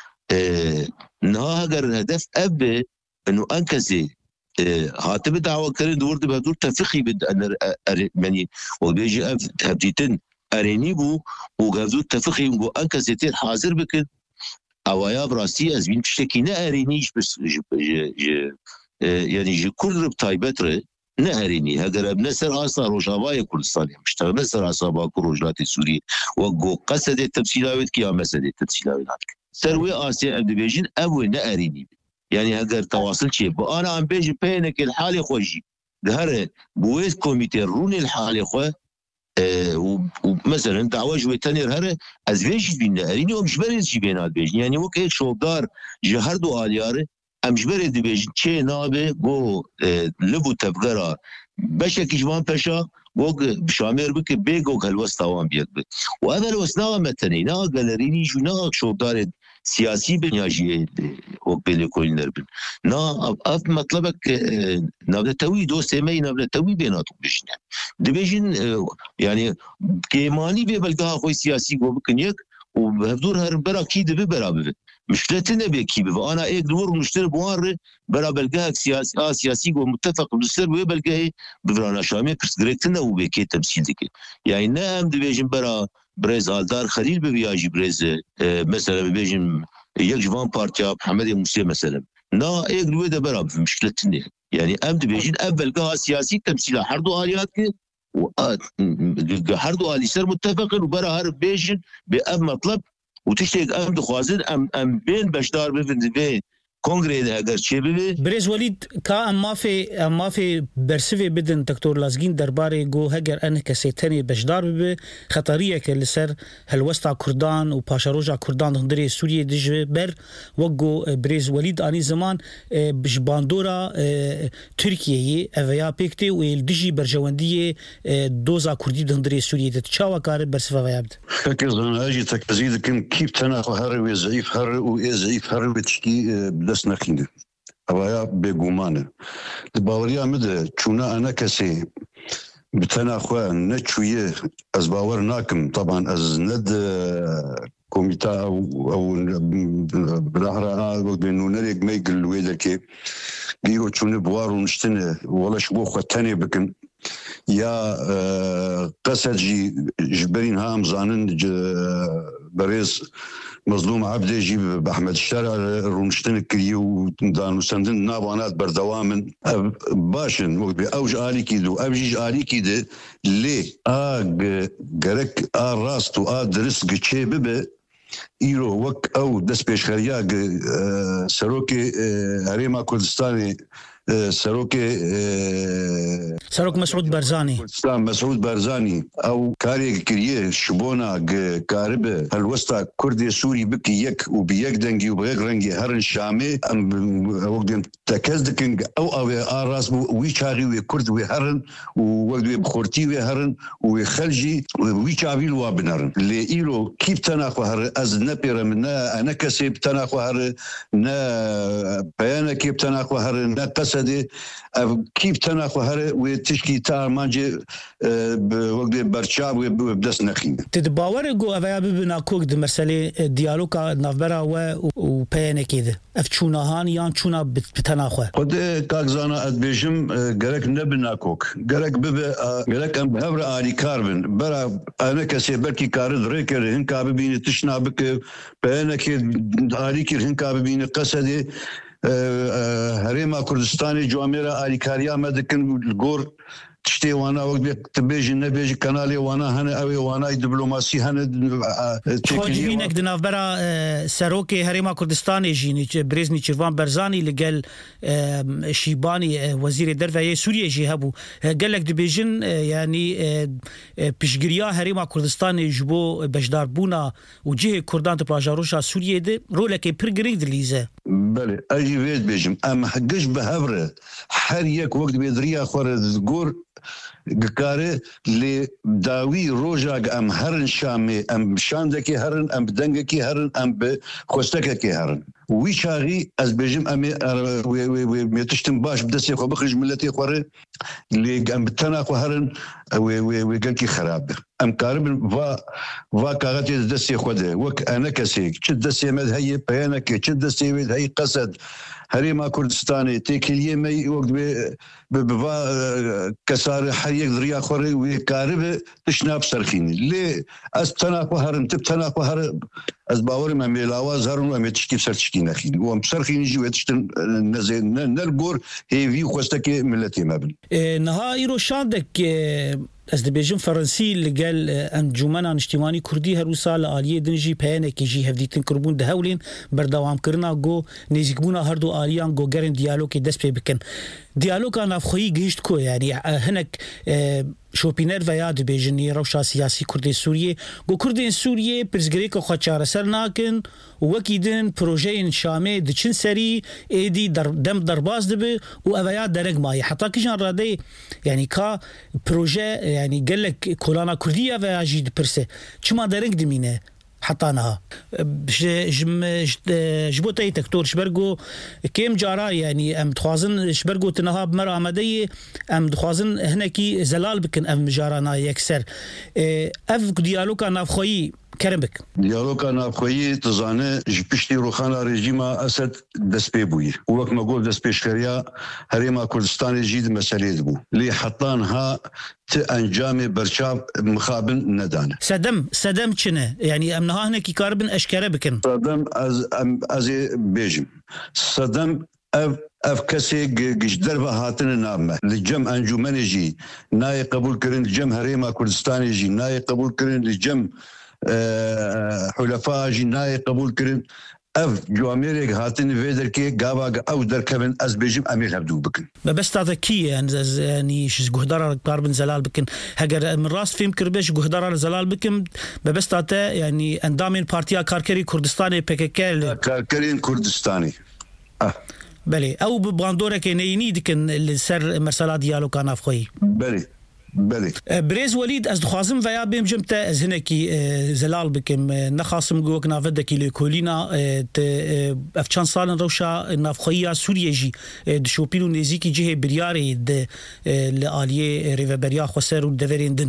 [SPEAKER 6] نها هاجر هدف اب انه انكسي هاتب دعوه كرين دورد بهدور تفخي بد ان يعني وبيجي هبديتن ارينيبو وغادو تفخي و انكسيتي حاضر بك اوايا براسي ازبين تشتكي نا ارينيش بس يعني جي كل بتايبتر نا اريني هاجر بنسر اثار روجاواي كردستان مش نسر اصابا كروجلات سوري وقو قصد التفصيلات كي مسد التفصيلات سروي اسيا ادبيجن ابو نا اريني يعني هاجر تواصل شيء انا عم بيجي بينك الحالي خوجي ظهر بويس كوميتي روني الحالي خو ومثلا دعوه جوي تانير هره از ويش بينا اريني ومش بريد شي بينات بيجن يعني وك هيك شوبدار جهردو الياره امش بريد بيجن تشي نابه بو لبو تبقرا بشك جوان بشا بوك بشامير بك بيجوك هالوسطاوان بيك وهذا الوسطاوان متني نا غالريني جو نا شوبدار سياسي بنياجي وك بين كل نربن نا اف مطلبك نبدا توي دو سمي نبدا توي بيناتو بيجن دبيجن يعني كيماني ببلغها خوي سياسي جو بكنيك وبهدور هر برا كي دبي برابر مشكلتنا بكي وانا ايك دور مشتري بوار برا بلغها سياسي جو متفق بالسر وبلغها بفرانا شامي كرتنا وبكي تمثيل دك يعني نعم دبيجن برا بريز آلدار خليل ببياجي بريز مثلا ببيجن يك جوان بارتيا محمد موسى مثلا نا ايك دوده برا مشكلتنا يعني ام دبيجن بلغها سياسي تمثيل حردو آليات حردو آلي سر متفق وبرا هر بيجن بأب مطلب وتشتيك ام دخوازن ام بين بشدار بفند بين کنگره ده اگر چه ببه
[SPEAKER 2] برز ولید کا اما في برسوی بدن دکتور لازگین درباره گو هگر ان کسی تنی بشدار ببه خطریه که لسر هلوستا کردان و پاشاروجا کردان هندری سوریه دجه بر وگو برز ولید آنی زمان بجباندورا ترکیه اویا پیکتی و الدجی برجواندی دوزا کردی هندری سوریه ده چاوا کار برسوی ویابد
[SPEAKER 5] فکر زن اجی تکزید کم کیپ تنها هر و ضعیف هر و ضعیف هر بتشکی دست نخینده اویا بگومانه باوریا مده چونه انا کسی بتنا خواه نچویه از باور ناکم طبعا از ند كوميتا او بالاحرى بانه نريق ما يقل ويدا كي بيو تشون بوارو نشتنه ولا شبو ختاني بكن يا قصد جبرين هام زانن بريز مظلوم عبدي جيب باحمد الشارع رونشتن كريو دانو سندن نابانات بردوامن باشن اوج الي كيدو ابجيج الي كيد لي غرك راستو درس گچه ببه ایرو وک او دست پیشخریا سروک هریما کردستانی سروک
[SPEAKER 2] مسعود برزاني
[SPEAKER 5] مسعود برزاني او كاري كريه شبونا كاربه الوسطى كردي سوري بكي يك وبيك دنجي وبغير رنجي هرن شامي وقت تكزدكن او راس ويشاري وكرد وهرن ووقت بخورتي وهرن وخلجي ويشابي الوابنرن لإيرو كيف تناخو هر از نبير من انا كسب تناخو هر نا بيانا كيف تناخو هر نا قصدي كيف تناخو هر وتشكي تاع مانجي بوقت برشاب وبدس نخين
[SPEAKER 2] تدباور جو اويا ببنا كوك د مساله ديالوكا نافبرا و بيانا كده افچونا هان يان چونا بتناخو
[SPEAKER 5] خد كاغزانا ادبيجم غرك نبنا كوك غرك غرك ام بهبر علي كاربن برا انا كسي بركي كارد ريكر هن كابين تشنا بك بيانا كي علي كي هن كابين قصدي هريما كردستاني جواميرا آليكاريا مدكن الجور تشتي وانا وقت تبيجي نبيجي كنالي وانا هنا اوي وانا دبلوماسي هنا
[SPEAKER 2] خواجبينك دناف برا سروكي هريما كردستاني جيني بريزني چرفان برزاني لقال شيباني وزير درفه سوريا جي هبو قال لك دبيجن يعني بشجريا هريما كردستاني جبو بجدار بونا وجهه كردان تبلاجاروشا سوريا دي رولك برغريد دليزه
[SPEAKER 5] بله اجي ويت بيجم اما حقش بهبره حريك وقت بيدريا خورد جور گکاره لی داوی روزاگ ام هرن شامی ام شاندکی هرن ام بدنگکی هرن ام بخوستکی هرن وی چاغی از بجم امی میتشتم باش بدستی خو بخرج ملتی خوره لی ام بتناخو هرن وی گلکی خراب ام کارب و کاغتی دستی خوده وک انا کسی چه دستی مد هی بیانکی چه دستی مد هی قصد هريما كردستاني تيكليه مي وقت ببا كسار حريق دريا خوري وكاربه تشناب سرخيني ليه استناقو هرم تبتناقو هرم از باوري ما ميلاواز هرم وما تشكي سرتشكي نخين وام سرخيني جي وتشتن نلبور هي في خوستكي ملتي مابن
[SPEAKER 2] نهاي رو شاندك از دبیجم فرانسی لگل انجمن اجتماعی کردی هر سال عالیه دنجی پیانه کی جی هفدیتن کربون دهولین بردوام کرنا گو نزیکبونا هر دو عالیان گو گرن دیالوگ دست پی بکن دیالوگ نافخویی گشت کو یعنی هنک شوپینر و یاد بیجنی روشا سیاسی کردی سوریه گو کردی سوریه پرزگری که خواچار سر ناکن وکیدن پروژه شامه دچن سری ایدی دم درباز دبه و اویا درگ مای حتی کشان راده یعنی کا پروژه يعني قال لك كولانا كردية فاجي برسه شما درنج دمينه حطانها جبوتي تكتور شبرغو كيم جارا يعني ام تخوازن شبرغو تنها بمر عمديه ام تخوازن هناكي زلال بكن ام جارانا يكسر اف ديالوكا نافخوي كرمك
[SPEAKER 5] ديالوكا نافخوي تزانه جبشتي روخانا ريجيما اسد دسبيبوي وقت ما قول دسبيشخريا هريما كردستاني جيد مساليد بو لي حطانها انجام برشاب مخابن ندانه
[SPEAKER 2] سدم چنه يعني امنها هناك كاربن اشكره بكن
[SPEAKER 5] سدم از بيجم سدم اف كسي جدر بهاتن نامه لجم انجمنجي ناي قبول كرن لجم هريما كردستاني جي ناي قبول كرن لجم حلفاء جي ناي قبول كرن اف جواميرك هاتن فيدر كي قابا او در كمن از بيجم امير هبدو بكن
[SPEAKER 2] بس تذكي يعني شز جهدار قاربن زلال بكن هجر من راس فيم كربش جهدار زلال بكن بس تاتا يعني اندامين بارتيا كاركري كردستاني بككل
[SPEAKER 5] كاركري كردستاني
[SPEAKER 2] بله او باندورا كنيني دكن السر مرسلا ديالو كان افخي
[SPEAKER 5] بله
[SPEAKER 2] بريز وليد از دخوازم ويا بهم جمتا از هنكي زلال بكم نخاصم جوك نافدكي لكولينا افشان سالن روشا نافخيا سوريا جي دشوبيلو نزيكي جهه برياري د لاليه ريفبريا خسر ودفريندن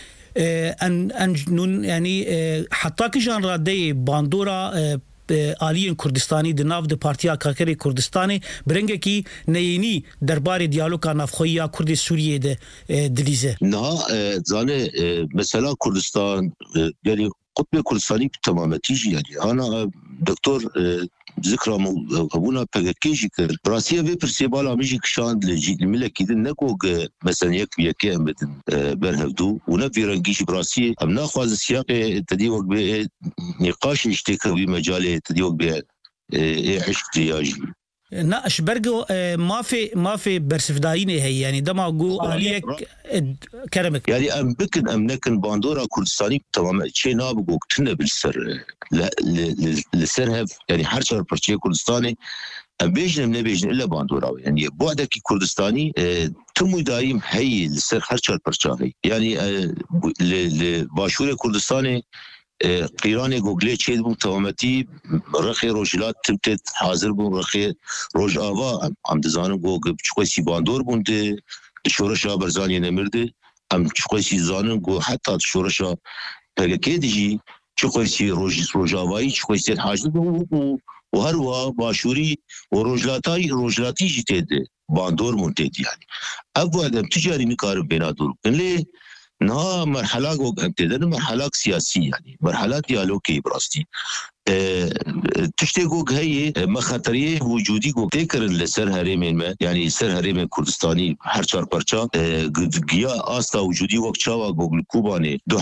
[SPEAKER 2] ان نون يعني حتى كجان رادي باندورا آلیین کردستانی د ناو د پارتیا کاکری کردستانی برنگه کی نینی دربار دیالوگا نافخویا کرد سوریه د دلیزه
[SPEAKER 6] نه زانه مثلا کردستان یعنی قطب کردستانی تمامتی يعني انا دكتور ذكرى ابونا بكيجي كر براسيه في برسيبالا ميجي كشان الملك يدن نكو مثلا يكي امدن برهدو ونفي رنجيش براسيه ام ناخذ السياق تديوق نقاش اشتكى بمجال تديوق به عشق تياجي
[SPEAKER 2] ناقش برجو ما في برسفداينه هي يعني دما جو عليك كرمك
[SPEAKER 6] يعني ام بكن ام نكن باندورا كردستاني تمام شيء نابغو كتنا بالسر لسرهف يعني حرشر برشي كردستاني ام بيجن من بيجن الا باندورا يعني بعدك كردستاني تم دايم هي السر حرشر برشاهي يعني لباشور كردستاني قيراني جوجلي تشيد بو تومتي رخي روجلات تمتت حاضر بو رخي روج آوا ام دزانم گو چوي سي باندور بونده شورشا برزاني نمرده ام چوي سي زانم گو حتى شورشا پگكيدجي چوي سي روج آوای چوي سي حاضر بو وهروا باشوري وروجلاتي جتده باندور مونتد يعني ابو ادم تجاري مكار بينادور ليه نا مرحلة جو امتداد مرحلة سياسية يعني مرحلة ديالوجي براستي تشتي جو هي مخاطرية وجودي جو تكرر لسر هرمين ما يعني سر هرمين كردستاني هر چار پرچا جيا آستا وجودي وقت چاوا جو كوباني دو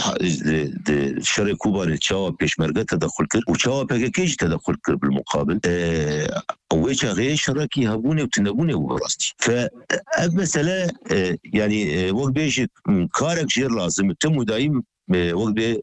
[SPEAKER 6] شر كوباني چاوا پیشمرگه تدخل کرد و چاوا پگکیج تدخل کرد بالمقابل ويش غير شركي هبوني وتنبوني وراستي فمسألة يعني وقت بيش كارك جير لازم تم دايم وقت بي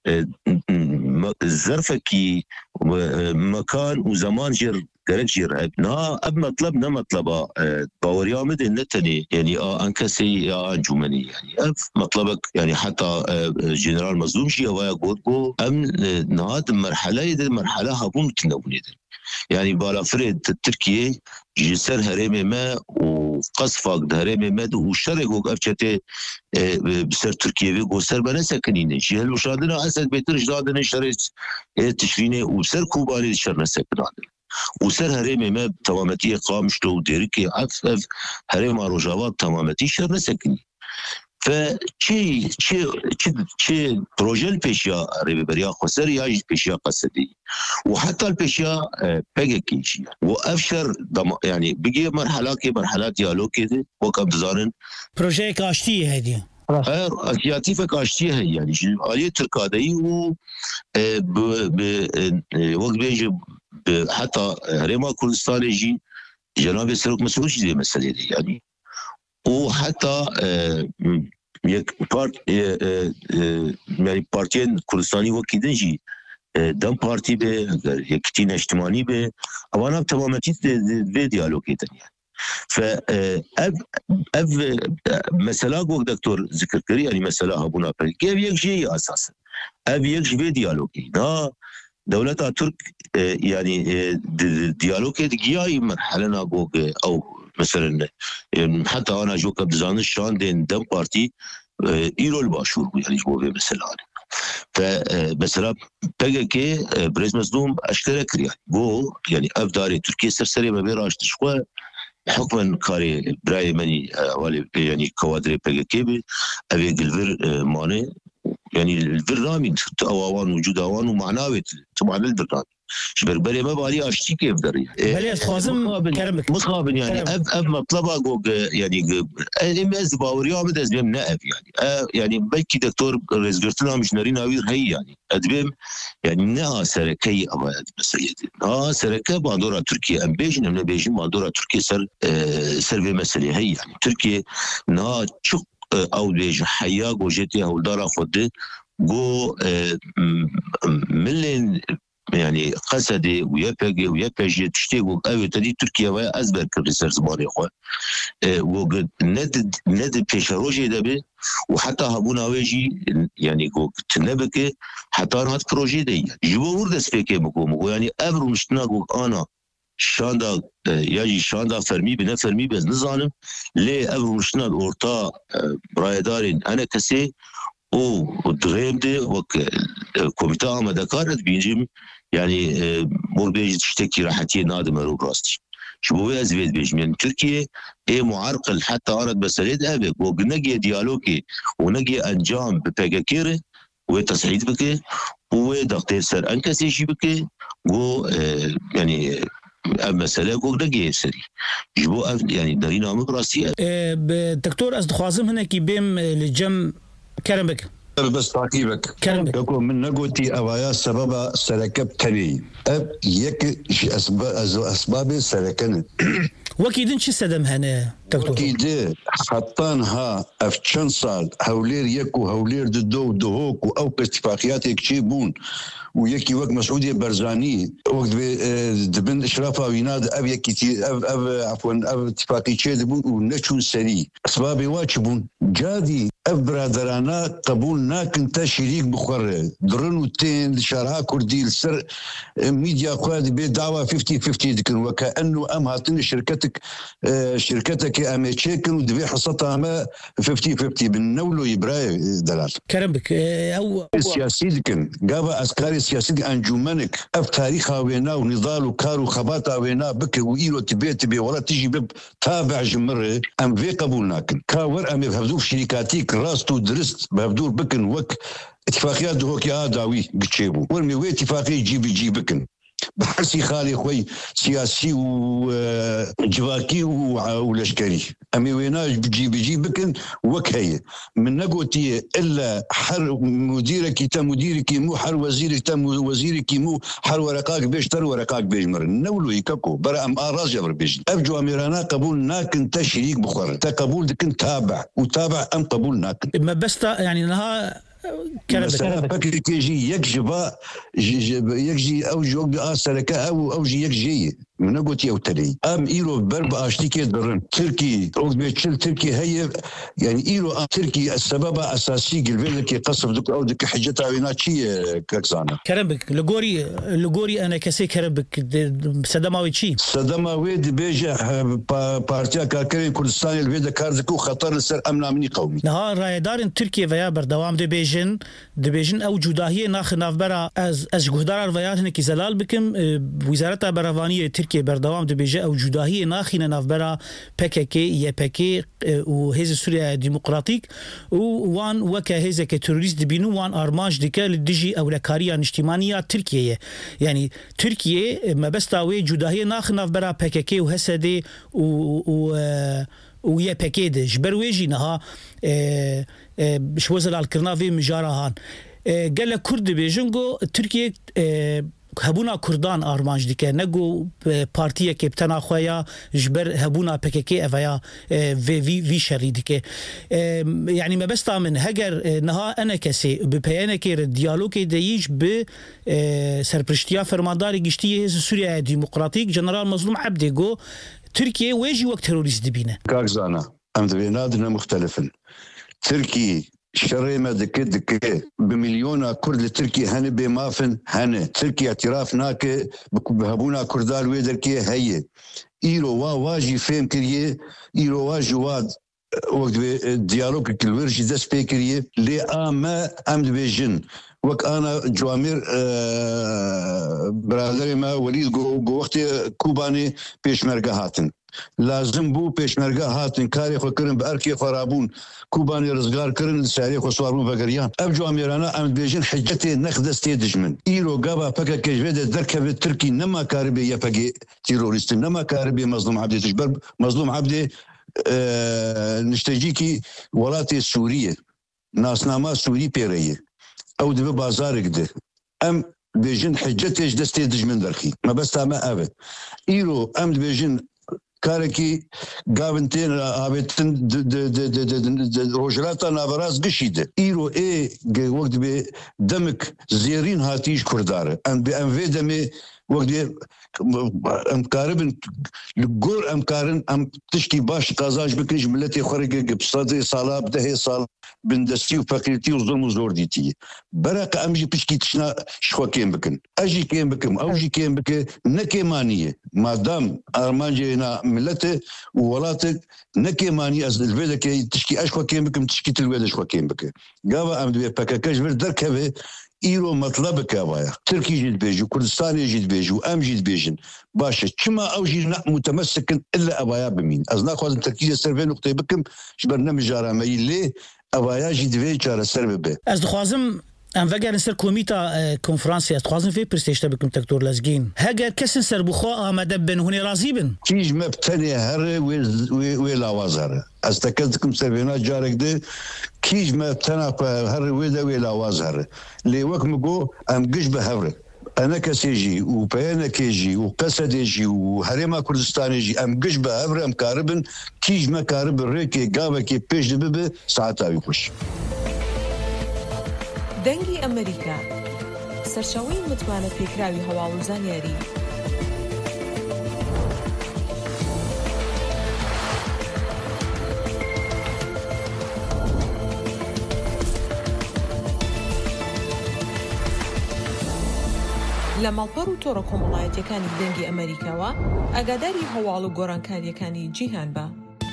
[SPEAKER 6] ظرفكي مكان وزمان جير كارك جير نا اب مطلب نا مطلبه باوريا مدن نتني يعني انكسي انجمني يعني اب مطلبك يعني حتى جنرال مظلوم شي هوايا قول ام نهاد مرحله هبون تنبوني يعني بالا فريد تركيا جسر هرم ما وقصفك هرم ما وشرق افشته بسر تركيا وسر بنا سكنين جهل وشادنا اسد بيتر جدادنا شريت تشرينه وسر كوباني شرنا سكنان وسر هرم ما تمامتي قامشتو ديركي عفف هرم روجاوات تمامتي شرنا سكنين فشي بروجه البيشيا ريبريا خسر ياج بيشيا قصدي وحتى البيشيا بيجكيشي وافشر يعني بقي مرحله ديالوج كده وكم تزارن
[SPEAKER 2] بروجه كاشتي هدي
[SPEAKER 6] اسياتيفه كاشتي هي يعني آلية تركادي و وقت بيجي حتى هرما كردستان يجي جناب السلوك مسؤول زي مسألة دي يعني وحتى یک يعني بارتين كردستاني وكيدن جي دم بارتي به یک تين اجتماعي به اوانا تمامتي في ديالوج يعني ف مثلا جو دكتور ذكر كري يعني مثلا هبونا كيف يجي اساسا يجي في ديالوج دا دولة ترك يعني ديالوج جاي مرحله جو او مثلا حتى انا جو كبزان الشان دين دم بارتي ايرو الباشور يعني جو مثلا فمثلا بقى بريز مصدوم اشترك يعني جو يعني افداري تركيا سرسري ما بيراش تشقى حكما كاري براي مني يعني كوادري بقى بي ابي الفر ماني يعني الفر رامي اوان وجود اوان ومعناوي طبعا الفر شبر بري ما بالي اشتي كيف دري
[SPEAKER 2] بلي خوازم كرمك
[SPEAKER 6] مخابن يعني اب مطلبه جوج يعني المز باوريا مدز بهم نائب يعني بلكي دكتور رزقتنا مش نارين اوير هي يعني ادبم يعني نا سركي ابا مسألتي سركه باندورا تركيا ام بيجن ام بيجن باندورا تركيا سر في مسألة هي يعني تركيا نا çok او بيج حيا جوجتي هولدارا خود جو ملين يعني قصدي ويبقى ويبقى تشتغل أو تدي تركيا وأزبر كريسر زماني خو وقد ند بيشروجي دبي وحتى هبونا ويجي يعني جو تنبكي حتى هاد بروجي دي جوا ورد سبيكي مكو يعني أمر مشتنا جو أنا شاندا يجي شاندا فرمي بنا فرمي بس نظام ليه أمر مشتنا الأورطا برايدارين أنا كسي او دريم دي وك كوميتا آمادكار بينجم يعني مور بيجي تشتكي راحتي نادم رو براستي شو از بيت بيجم يعني تركيا اي معرقل حتى ارد بساليد ابك ونجي ديالوجي ونجي انجام بباكيره وتصعيد بك ودكتور سر انكسي شي بك و يعني مسألة قوق دقيقة سري جبو يعني دارينا مبراسية
[SPEAKER 2] دكتور أصدخوازم هنا كي بيم لجم كرمك
[SPEAKER 5] بس تعقيبك كرمك من نقولتي أوايا سبب سركب تاني يك أسباب سركن
[SPEAKER 2] وكيدن شو سدم هنا دكتور
[SPEAKER 5] وكيد حطانها أفتشن صال هولير يكو هولير دو دهوك أو اتفاقيات يكشيبون ويكي وقت مسعودية برزاني وقت دبن إشرافها ويناد أب يكي عفوا اتفاقي دبون ونشون سري أسباب واجبون جادي برادرانا قبول ناكن تا شريك بخور درنو تين شارع كردي السر ميديا قواد بدعوة 50-50 دكن وكأنه أم هاتن شركتك أميتشيكن ودبي حصتها ما 50-50 بالنولو يبراي دلال
[SPEAKER 2] كرمك أو
[SPEAKER 5] السياسي دكن قابا أسكاري سياسي أنجومنك أف تاريخها وينا ونضال وكار وخباتها وينا بك وإيلو تبي ولا تيجي بب تابع جمرة أم في قبول ناكن كاور أم يفهدوك شركاتيك راستو درست بهبدور بكن وك اتفاقيات هوك يا داوي قتشيبو ورمي وي اتفاقي يجي بكن بحسي خالي خوي سياسي وجواكي ولشكري امي وينا بيجي بكن وك هي من نقوتي الا حر مديرك تم مديرك مو حر وزيرك تم وزيرك مو حر ورقاك بيش تر ورقاك بيش مر نولو يككو برا ام اراز جبر بيش ابجو اميرانا قبول ناكن تشريك بخور تقبول دكن تابع وتابع ام قبول ناكن
[SPEAKER 2] ما بس يعني نها
[SPEAKER 5] كربك يجي يكجبا يجي او جوج اسرك او جي يجي من قلت يا وتلي ام ايرو برب اشتكي درن تركي او بيتشل تركي هي يعني ايرو تركي السبب اساسي قلبك قصف دك او دك حجتها ويناتشي كاكزانا
[SPEAKER 2] كربك لغوري انا كسي كربك صدماوي شي
[SPEAKER 5] صدماوي بيجا بارتيا كاكرين كردستان الفيدا كاردكو خطر لسر امن امني قومي
[SPEAKER 2] نهار رايدار تركيا ويا بردوام دبيجن او جداهيه ناخناف برا از جهدار الفيات هنك زلال بكم وزاره برافانيه تركيا بردوام دبيجه او جداهيه ناخنا ناف برا PKK YPG وهز سوريا ديمقراطيك وان وكا هز كتروريست دبينو وان ارماج ديكا للدجي او لكاريا اجتماعيه تركيا يعني تركيا ما بستاوي جداهيه ناخنا برا PKK وهسدي ويا باكيد جبرويجي نها شوزل الكرنافي مجارهان قال لك كرد بيجنجو تركيا هبونا كردان ارمانج ديكه نگو بارتيه كابتن خويا جبر هبونا PKK افيا في شري ديكه يعني ما بس من هجر نها انا كسي ببيانه كير ديالوج ديج ب سربرشتيا فرمانداري گشتي سوريا ديمقراطيك جنرال مظلوم عبديغو تركيا ويجي وقت تيروريست دبينه
[SPEAKER 5] كاكزانا ام بينادنا مختلفا تركي شري ما دك بمليون كرد لتركي هن بمافن هن تركي اعتراف ناك بهبونا كردال ويدركي هي ايرو واجي فهم كريه ايرو واجي واد وقت ديالوج كلورجي دس بيكريه لي ام دبيجن وك انا جوامير برادري ما وليد جو وقت كوباني بيشمرقه هاتن لازم بو پێشمەرگە هاتن کاری خۆکردن بە ئەرکی خۆرابوون کوبانی ڕزگارکردن ساری خۆ سواربوون بەگەریان ئەم جوامێرانە ئەم بێژن حجەتێ نەخ دەستێ دژمن ئیرۆ گابا پەکە کەژێدە دەرکەوێت ترکی نەماکارە بێ یەپەگێ تیرۆریستن نەماکارە بێ مەزلوم عەبدێ تشبەر مەزلوم عەبدێ نیشتەجیکی وڵاتی سووریە ناسنامە سووری پێرەیە ئەو دبە بازارێک دێ ئەم بێژن حجەتێش دەستێ دژمن دەرخی مەبەستامە ئەوێت ئیرۆ ئەم دبێژن کارێکی گاون تێن ئاوێتن ڕۆژهەڵاتە نابەراست گشیدە ئیرۆ وەک دەبێ دەمک زێرین هاتیش کوردارە ئەم وێ دەمێ وەک دێ ئەمکارە بن گۆر ئەمکارن ئەم تشتی باش قازاش بکنیش ملەتی خۆرەگە گپسەدەی ساڵا بدەهێ ساڵ بندەستی و فەقیرەتی و زۆم و زۆر دیتی بەراکە ئەمژی پشکی تشنا شخوا کێم بکن ئەژی کێم بکەم ئەوژی کێم بکە نەکێمانیە مادام ئارمانجێنا ملەتە و وڵاتێک نەکێمانی ئەس لێ دەکەی تشکی ئەشخوا کێم بکەم تشکی تلوێ دەشخوا کێم بکە گاوە ئەم دوێ پەکەکەش ور دەرکەوێ ئیرۆ مەطلبەکە وایە ترکی ژیت بێژ و کوردستانی ژیت بێژ و ئەم ژیت بێژن باشە چما ئەو ژیر متەمەسکن ئللا ئەوایە بمین ئەس ناخوازم تەرکیزە سەر vê نقطەی بکەم ji ber nemijarameyi lê ئەوایە ژی divê çareser bibe
[SPEAKER 2] Ez dixwazim em vegerin ser komîta konferansê ez dixwazim vê pirsêşte bikim Tektor Lezgîn heger kesin serbixwe amade bin hûnê razî bin
[SPEAKER 5] kîj me tenê here wê lawaz here ez tekez dikim servêna carek de kîj me tena here wê de wê lawaz here lê wek min got em giş bi hevre enekesê jî û peyenekê jî û Qesedê jî û Herêma Kurdistanê jî em giş bi hevre em karibin kîj me karibin rêkê gavekê pêş dibibe saeta wî xweş
[SPEAKER 3] دەنگی ئەمریکا سەرچاوەی متمانە پێکراوی هەواڵ و زانیاری لە ماڵپەڕ و تۆڕە کۆمەڵایەتیەکانی دەنگی ئەمریکاوە ئاگاداری هەواڵ و گۆڕانکاریەکانی جیهان بە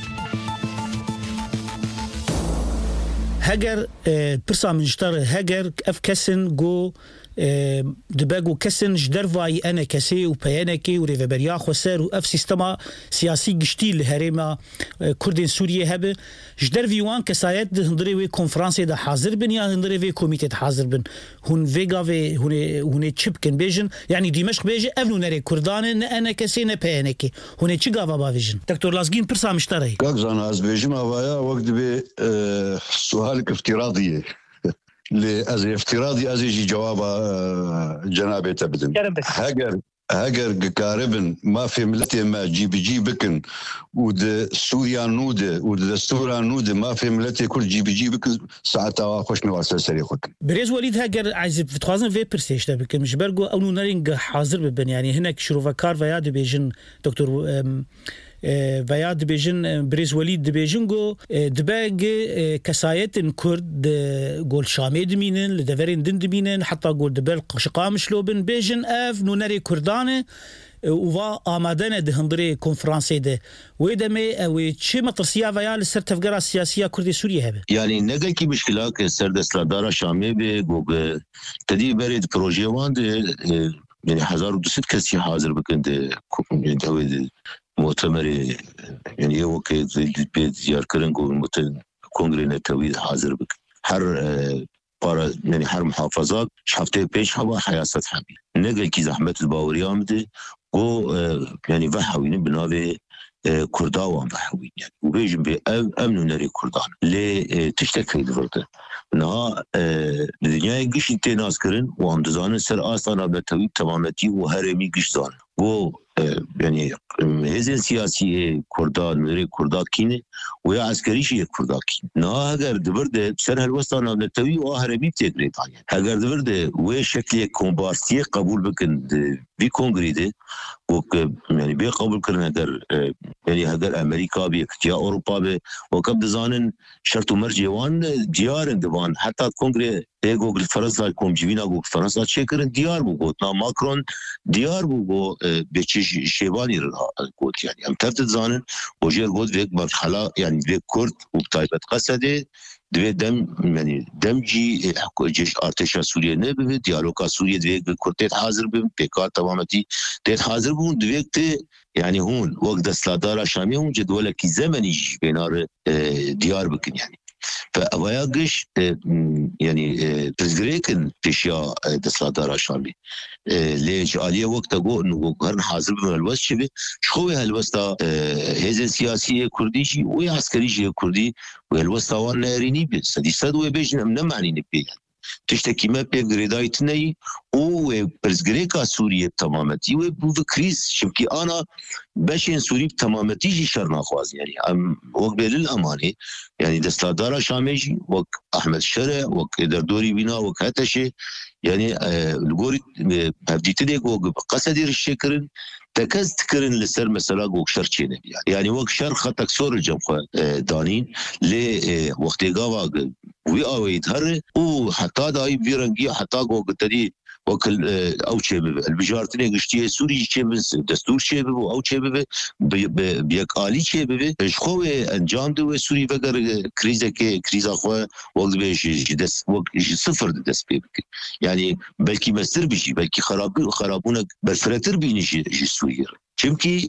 [SPEAKER 2] heger pirsa min ji te re heger ev kesin got dibe got kesin ji dervayî enekesê û peyenekê û rêveberiya xweser û ev sîstema siyasî giştî li herêma Kurdên Sûriyê hebe ji dervî wan kesayet di hundirê wê konferansê de hazir bin ya hundirê vê komîtê de hazir bin hûn vê gavê hûnê çi bikin bêjin yanî Dîmeşq bêje ev nûnerê Kurdanê ne enekesê ne peyenekê hûnê çi gava bavêjin Tektor Lezgîn pirsa min ji te re
[SPEAKER 5] gagzana ez bêjim avaya wek dibê sualek iftiradiyê lê ez ê iftiradî ez ê jî cewaba cenabê te bidim heger gikaribin mafê milletê me cîbicî bikin û di Sûriya nû de û di destûra nû de mafê milletê Kurd cîbicî bikin saeta wa xweş me ser serê xwe kin
[SPEAKER 2] Birêz Welîd heger ez dixwazim vê pirsêşte bikim ji ber got ew nûnerên hazir bibin yanî hinek şîrovekar veya dibêjin Doktor veya dibêjin Birêz Welîd dibêjin got dibe kesayetên Kurd di gol Şamê dimînin li deverên din dimînin heta gol diber şiqa mişlobin bêjin ev nûnerê Kurdan e û va amade ne di hundirê konferansê de wê demê ew ê çi metirsiya veya li ser tevgera siyasiya Kurdê Sûriyê hebe
[SPEAKER 6] Yani nekekî mişkila ke ser destdara Şamê bê got tedî berê di projeyê wan de yani 1200 kesî hazir bikin de ew de muhtemerê yani wekê pê diyarkirin got kongrê netewî hazir bikin her para yani her muhafazat hefteyê pêş heva heyaset hebî nekekî zehmet li baweriya min de got yani vehewînin bi navê Kurda wan vehewîn yani û bêjin bê ev nûnerê Kurdan lê tiştekî divirdi niha li dinyayê giştî tê nazkirin wan dizanin ser astana betewî temametî û herêmî giş zanin got yani hêzên siyasî Kurda nûnerê Kurda kîne û ya eskerî jî yê Kurda kîn niha heger divir de ser helwesta navnetewî û herêmî têkirê daye heger divir de wê şeklê kombarsiyê qebûl bikin di vî kongrê de yani bê qebûl kirin heger yani heger Amerîka bê ya Ewropa bê wekeb dizanin şert û mercê wan ciyarin divan heta kongrê ê got li Fransa komcivîna got Fransa çêkirin diyar bû got na Macron diyar bû got bê çi şêvanî got yani em tev dizanin ojêr got vê merhala yani vê Kurd û taybet Qesedê divê dem yani dem jî artêşa Sûriye nebibe diyaloga Sûriye divê Kurd tê hazir bibin pêkar temametî tê hazir bûn divê tê يعني هون وقت دستلادارا شامي هون جدولك زمني بينار ديار بكن يعني فأواياقش يعني تزغريكن تشيا دستلادارا شامي ليش آلية وقت أقول إنه هرن حاضر من الوسط شبه شخوي هالوسطة هذا سياسية كرديشي ويا عسكريشي كردي والوسطة وانا ناريني بس هذه صدوة بيجن من معني نبي تشتكي ما بيجريدايت ناي وبرزغريكا سوريا تمامتي وبكريس شبكي أنا باشين سوري تمامتي جي شرنا خواز يعني وقبل للأمانة يعني دستلادارا شاميجي وق أحمد الشرع وق دردوري بنا وق هاتشي يعني الجوري هبديتنيك وق قصدير الشكرن تكز تكرن لسر مثلا وق شرچينه يعني وق شر خطك سور الجمخ دانين ل وقت جاوا وي اويد هر وحتى داي بيرنجي حتى وق تدي وكل او شيء البجارتني قشتي سوري شيء دستور شيء او شيء بيك آلي شيء شخوه انجام دو سوري بقر كريزا خو وقت بيش دس وقت صفر دس بيك يعني بلكي مستر بيجي بلكي خرابونك بالفرتر بينجي سوري چمكي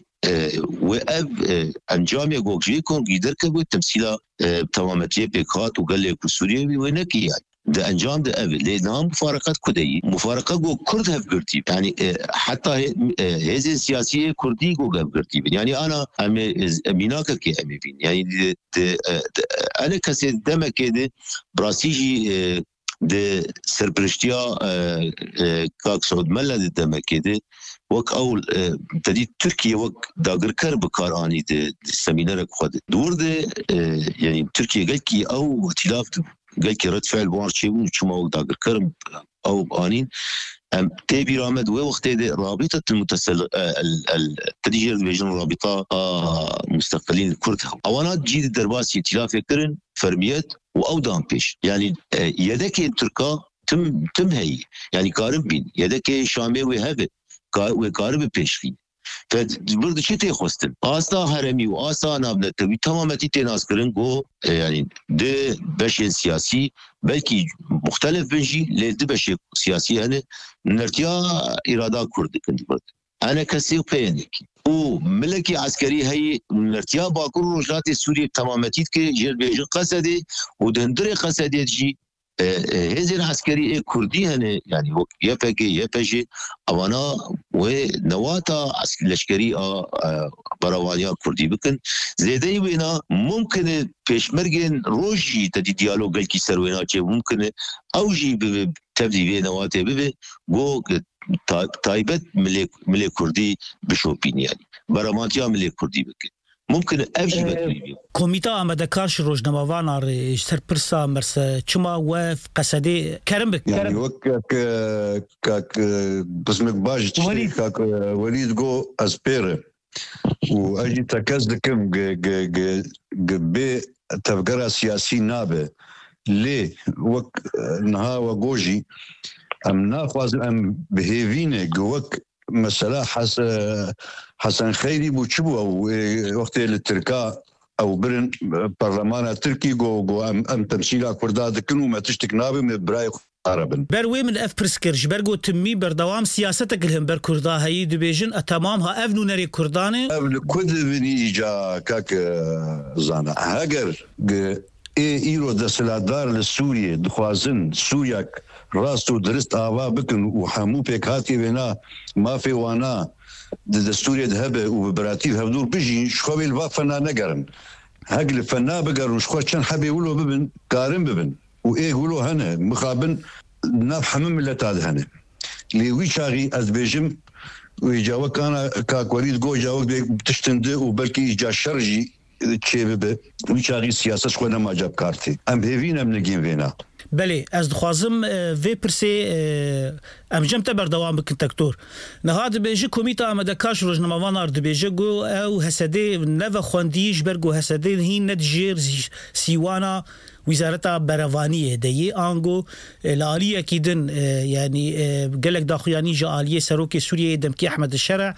[SPEAKER 6] واب انجام يقوك جيكون قيدر كبو تمثيلا تمامتيه بكات وقال لك سوريا ونكي يعني ده انجام ده لانها مفارقات كردي مفارقه جو كرد هفقرتي يعني حتى هذه السياسيه كردي جو هفقرتي يعني انا اميناك كي امين يعني انا كسي دم كده براسيجي ده سربرشتيا كاك سعود ملا دم كده وك اول تدي تركيا وك داغر كر بكاراني ده سمينار خد دور ده يعني تركيا قال كي او ائتلاف قال كي رد فعل وارشي وشما وك داغر كر او بانين تبي رامد ووقت رابطه التدجير بيجن رابطه مستقلين الكرد اوانات جيد درباس ائتلاف كرن فرميات واودان بيش يعني يدك تركا تم هي يعني قارب بين يدك شامي وهبه وقارب بيشلي فبرد شيء تخوستن اسا هرمي واسا نابنتوي تمامتي تناس كرن جو يعني ده بشين سياسي بلكي مختلف بنجي لده بشي سياسي انا نرتيا اراده كرد كنت انا كسي بينك وملكي عسكري هي نرتيا باكر رجلات سوريا تمامتي كي جيل بيجي قصدي ودندري قصدي جي هذه العسكري كردي هنا يعني يبقى أوانا ونواتا لشكري براوانيا كردي بكن زيدي وينا ممكن بيشمرجن روجي تدي ديالوج الكي سروينا ممكن أوجي تبدي بين نواتي ببي جو تايبت ملك كردي بشوبين يعني براماتيا ملك كردي بكن ممكن أفجي بتريبيو
[SPEAKER 2] كوميتا آمدكارش روجنامه‌وان سرپرسا مرس چما وف قصدي كرم بك
[SPEAKER 5] يعني كاك بسمك باج كاك وليد جو اسبير واجي تكزدكم بي تفكر سياسي نابه ليه وك نها وجوجي ام ناخذ ام بهيفينه جوك مثلا حسن خيري بوشبو او وقت التركا او برن برلمان التركي جو ام تمثيل كرداد كنو ما تشتك نابي من براي عربن
[SPEAKER 2] بروي من اف برسكرج برغو تمي بردوام سياستك لهم بر كردا هي دبيجن تمامها افنو نري كرداني
[SPEAKER 5] كود بني جا كاك زانا هاجر ايرو دسلادار لسوريا دخوازن سورياك راستو درست آوا بكن وحمو بيكاتي بنا ما في وانا دستوري ذهبه وبراتيف هبدور بيجي شخوي الوقفنا نقرن هقل فنا بقر وشخوة كان حبي يقولوا ببن قارن ببن وايه يقولوا هنا مخابن نافحة من ملت هذا هنا اللي ويشاغي أزبيجم ويجاوك أنا كاك وليد جو جاوك بتشتند وبلكي جا شرجي تشيبه ويشاغي سياسة شخونا ما جاب كارتي أم هيفينا من الجيم فينا
[SPEAKER 2] بله از دخوازم في برسي ام جمت بردوام بكن دكتور نهاد بيجي كوميتا آمدكارش روجنامه‌وان ارد بيجي جو او هسدي نو خونديش برگو هسدي هي ندجير سيوانا وزارة بروانية دي آنگو الآلية كيدن يعني قالك داخوياني جا آلية سروكي سوريا دمكي أحمد الشرع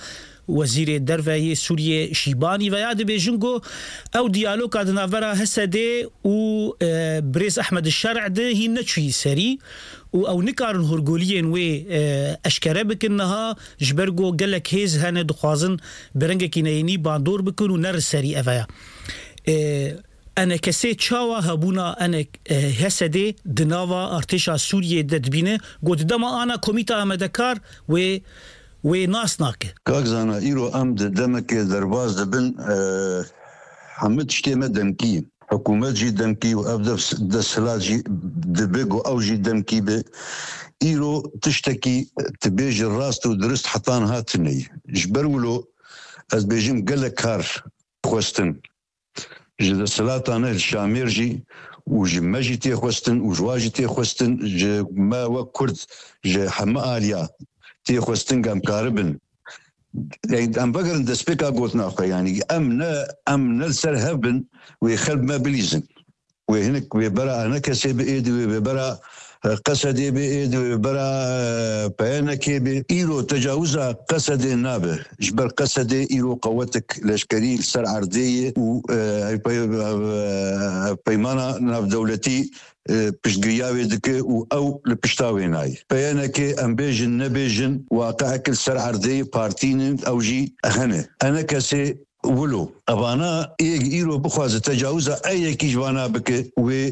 [SPEAKER 2] وزیر دروی سوریه شیبانی و یاد بیجنگو او دیالوگ ادناورا هسده و بریز احمد الشرع ده هی نچوی سری او نکارن هرگولیین و اشکره بکنها جبرگو گلک هیز هنه دخوازن برنگ کینینی باندور بکن و نر سری اویا انا کسی چاوا هبونا انا هسده دناوا ارتشا سوریه ددبینه گود دما انا کمیتا آمدکار و ناس ناکه
[SPEAKER 5] کاغزانا ایرو ام دمک درباز دبن حمد شتیمه دمکی حکومت جی دمکی و افدف دسلات جی دبگو او جی دمکی به ایرو تشتکی تبیج الراست و درست حطان هاتنی جبرولو از بیجیم گل کار خوستن جی دسلاتانه الشامیر جی و جی مجی تی خوستن و جواجی تی خوستن جی ما و کرد جی حما آلیا تی خوستن گم کاربن يعني ام بقر دسبيكا قلتنا اخويا يعني ام نلسر هبن ويخلب ما بليزن وهنك ويبرا انا كسي بايدي ويبرا قصدي بايدي ويبرا بيانكي بايرو تجاوزها قصدي نابه جبر قصدي ايرو قوتك الاشكالي سر عرضيه و بيمانا ناف دولتي پشتگیری دکه او لپشتاوی نای. پیانه که ام بیجن نبیجن واقع کل سر عرضی پارتین او جی هنه. انا کسی ولو ابانا ایرو بخواز تجاوز ای کی جوانا بکه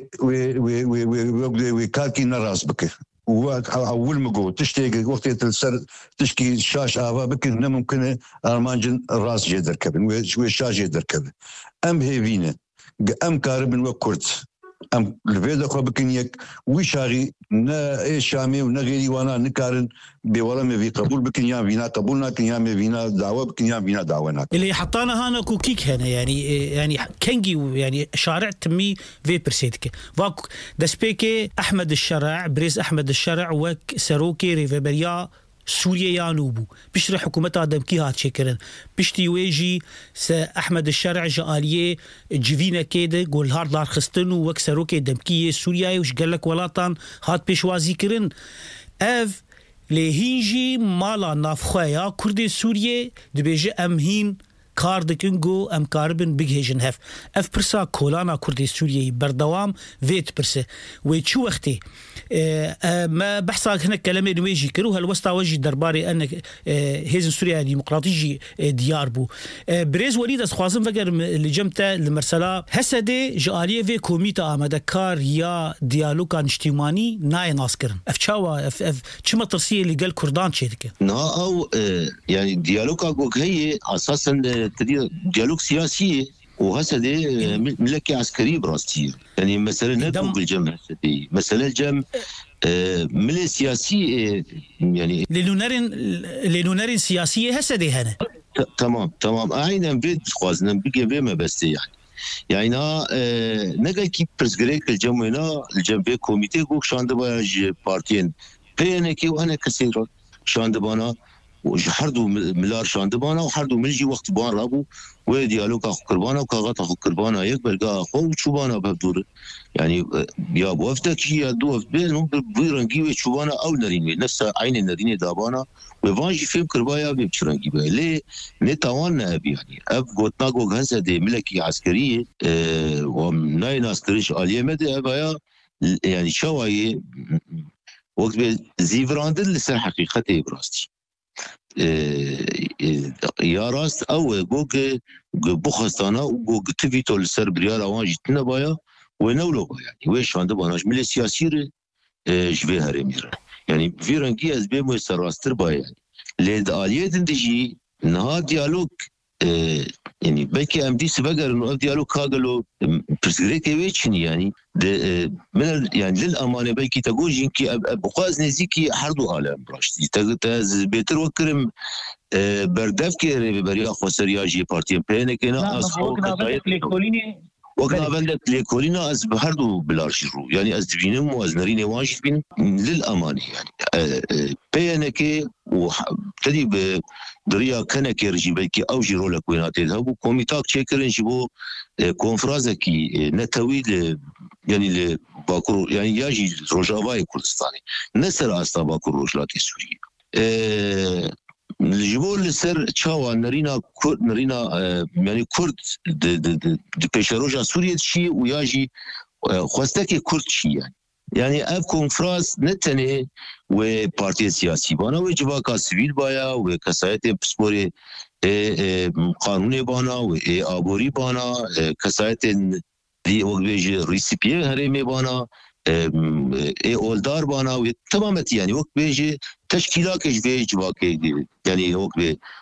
[SPEAKER 5] و کارکی نراز بکه. و اول مگو تشتیگ وقتی تلسر تشکی شاش آوا بکن نممکنه آرمانجن راز جدر کبن و شاش جدر کبن. ام هیوینه ام کاربن و کرد. ام الفيدا خو بكنيك ويشاغي نا اي شامي ونا غيري وانا نكارن بولا ما في قبول بكنيا فينا قبولنا كنيا ما فينا دعوه بكنيا فينا دعونا
[SPEAKER 2] اللي حطانا هنا كوكيك هنا يعني كنجي يعني شارع تمي في برسيدك واك دسبيكي احمد الشرع بريز احمد الشرع وك سروكي ريفبريا سوريا يانوبو بشرح حكومتها دمكي هات شكرن بشتي ويجي احمد الشرع جاليه جيفينا كده قول هارد لار خستنو وكسروكي دمكيه سوريا وش قال لك ولاتان هات بيشوازي كرن اف لهيجي مالا نافخويا كردي سوريا دبيجي امهين كاردكنجو ام كاربن بيجهجن اف برسا كولانا كردي سوريا بردوام فيت برسه ويتشو وقتي ما بحثا هنا كلامي نويجي كروها الوسطى وجي درباري ان هيزن سوريا ديمقراطيجي ديار بو بريز وليد از خوازم فقر اللي جمته المرسله هسدي جاليه في كوميتا امدكار يا ديالوغ اجتماعي ناي ناسكرن افچاوا اف چما ترسيه اللي قال كردان شيدك
[SPEAKER 6] او يعني ديالوغ هي اساسا ديالوغ سياسي وهسه ملكي عسكري براستي يعني مثلا نبوغ الجمع مثلا الجمع ملي سياسي يعني
[SPEAKER 2] لنونرين سياسية هسه دي هنا
[SPEAKER 6] تمام عينا بيت خوازنا بيجي بما بس يعني نقل كي برزغريك الجمع هنا الجمع كوميتي قوك شاندباج بارتين بينكي وانا كثير شاندبانا وحردو ملار شاندبانا وحردو ملجي وقت بان رابو وديالوغ اخو قربانا وكاغات اخو قربانا يقبل اخو وشوبانا بهدور يعني يا بوفتك يا دوف بين بيرنجي وشوبانا او نريني نفس عين نريني دابانا وفانجي فيم كربايا بيبشرنجي ليه نتاوانا يعني اب قوتنا قوغ هسه دي ملكي عسكريه ومناين عسكريش اليه مدى ابايا يعني شوايه وقت زيفراندل لسر حقيقته براستي يا راست او جوج بخستانا وجوج تفيتو السر بريال اوانج تنبايا ونولو يعني ويش عنده باناش ملي سياسي جبه هرمير يعني في رنجي از بيمو سراستر بايا يعني ليد اليات دجي نها ديالوج يعني بلكي ام دي سبقر انه ديالوج كاغلو برسكريتي ويتشني يعني من يعني للامانه بلكي تقول كي ابقاز نزيكي حردو عالم براشتي تاز بيتر وكرم بردف كي بريا خسريا جي بارتي بينك انا اصحاب وقنا بندك ليكولينا از بهردو بلارشرو يعني از دبينم واز نريني واجد بين للامانه يعني بينك وابتدي بدريا كنك يرجي بلكي او جيرو لك وينات يذهبوا كوميتاك تشيكرن شبو كونفرازكي نتويل يعني باكور يعني ياجي روجافاي كردستاني نسر استا باكور روجلاتي سوري الجبول لسر تشاوا نرينا يعني كرد د بيشروجا سوريا شي وياجي خواستك كرد شي يعني اب كونفرانس نتنه و بارتي سياسي بانا و جواكا سيفيل بايا و كسايت بسبوري قانوني بانا و ابوري بانا كسايت دي وجبيجي ريسيبيه هرمي بانا اولدار بانا و تمامت يعني وقت بيجي تشكيلات جبيج جواكي يعني وقت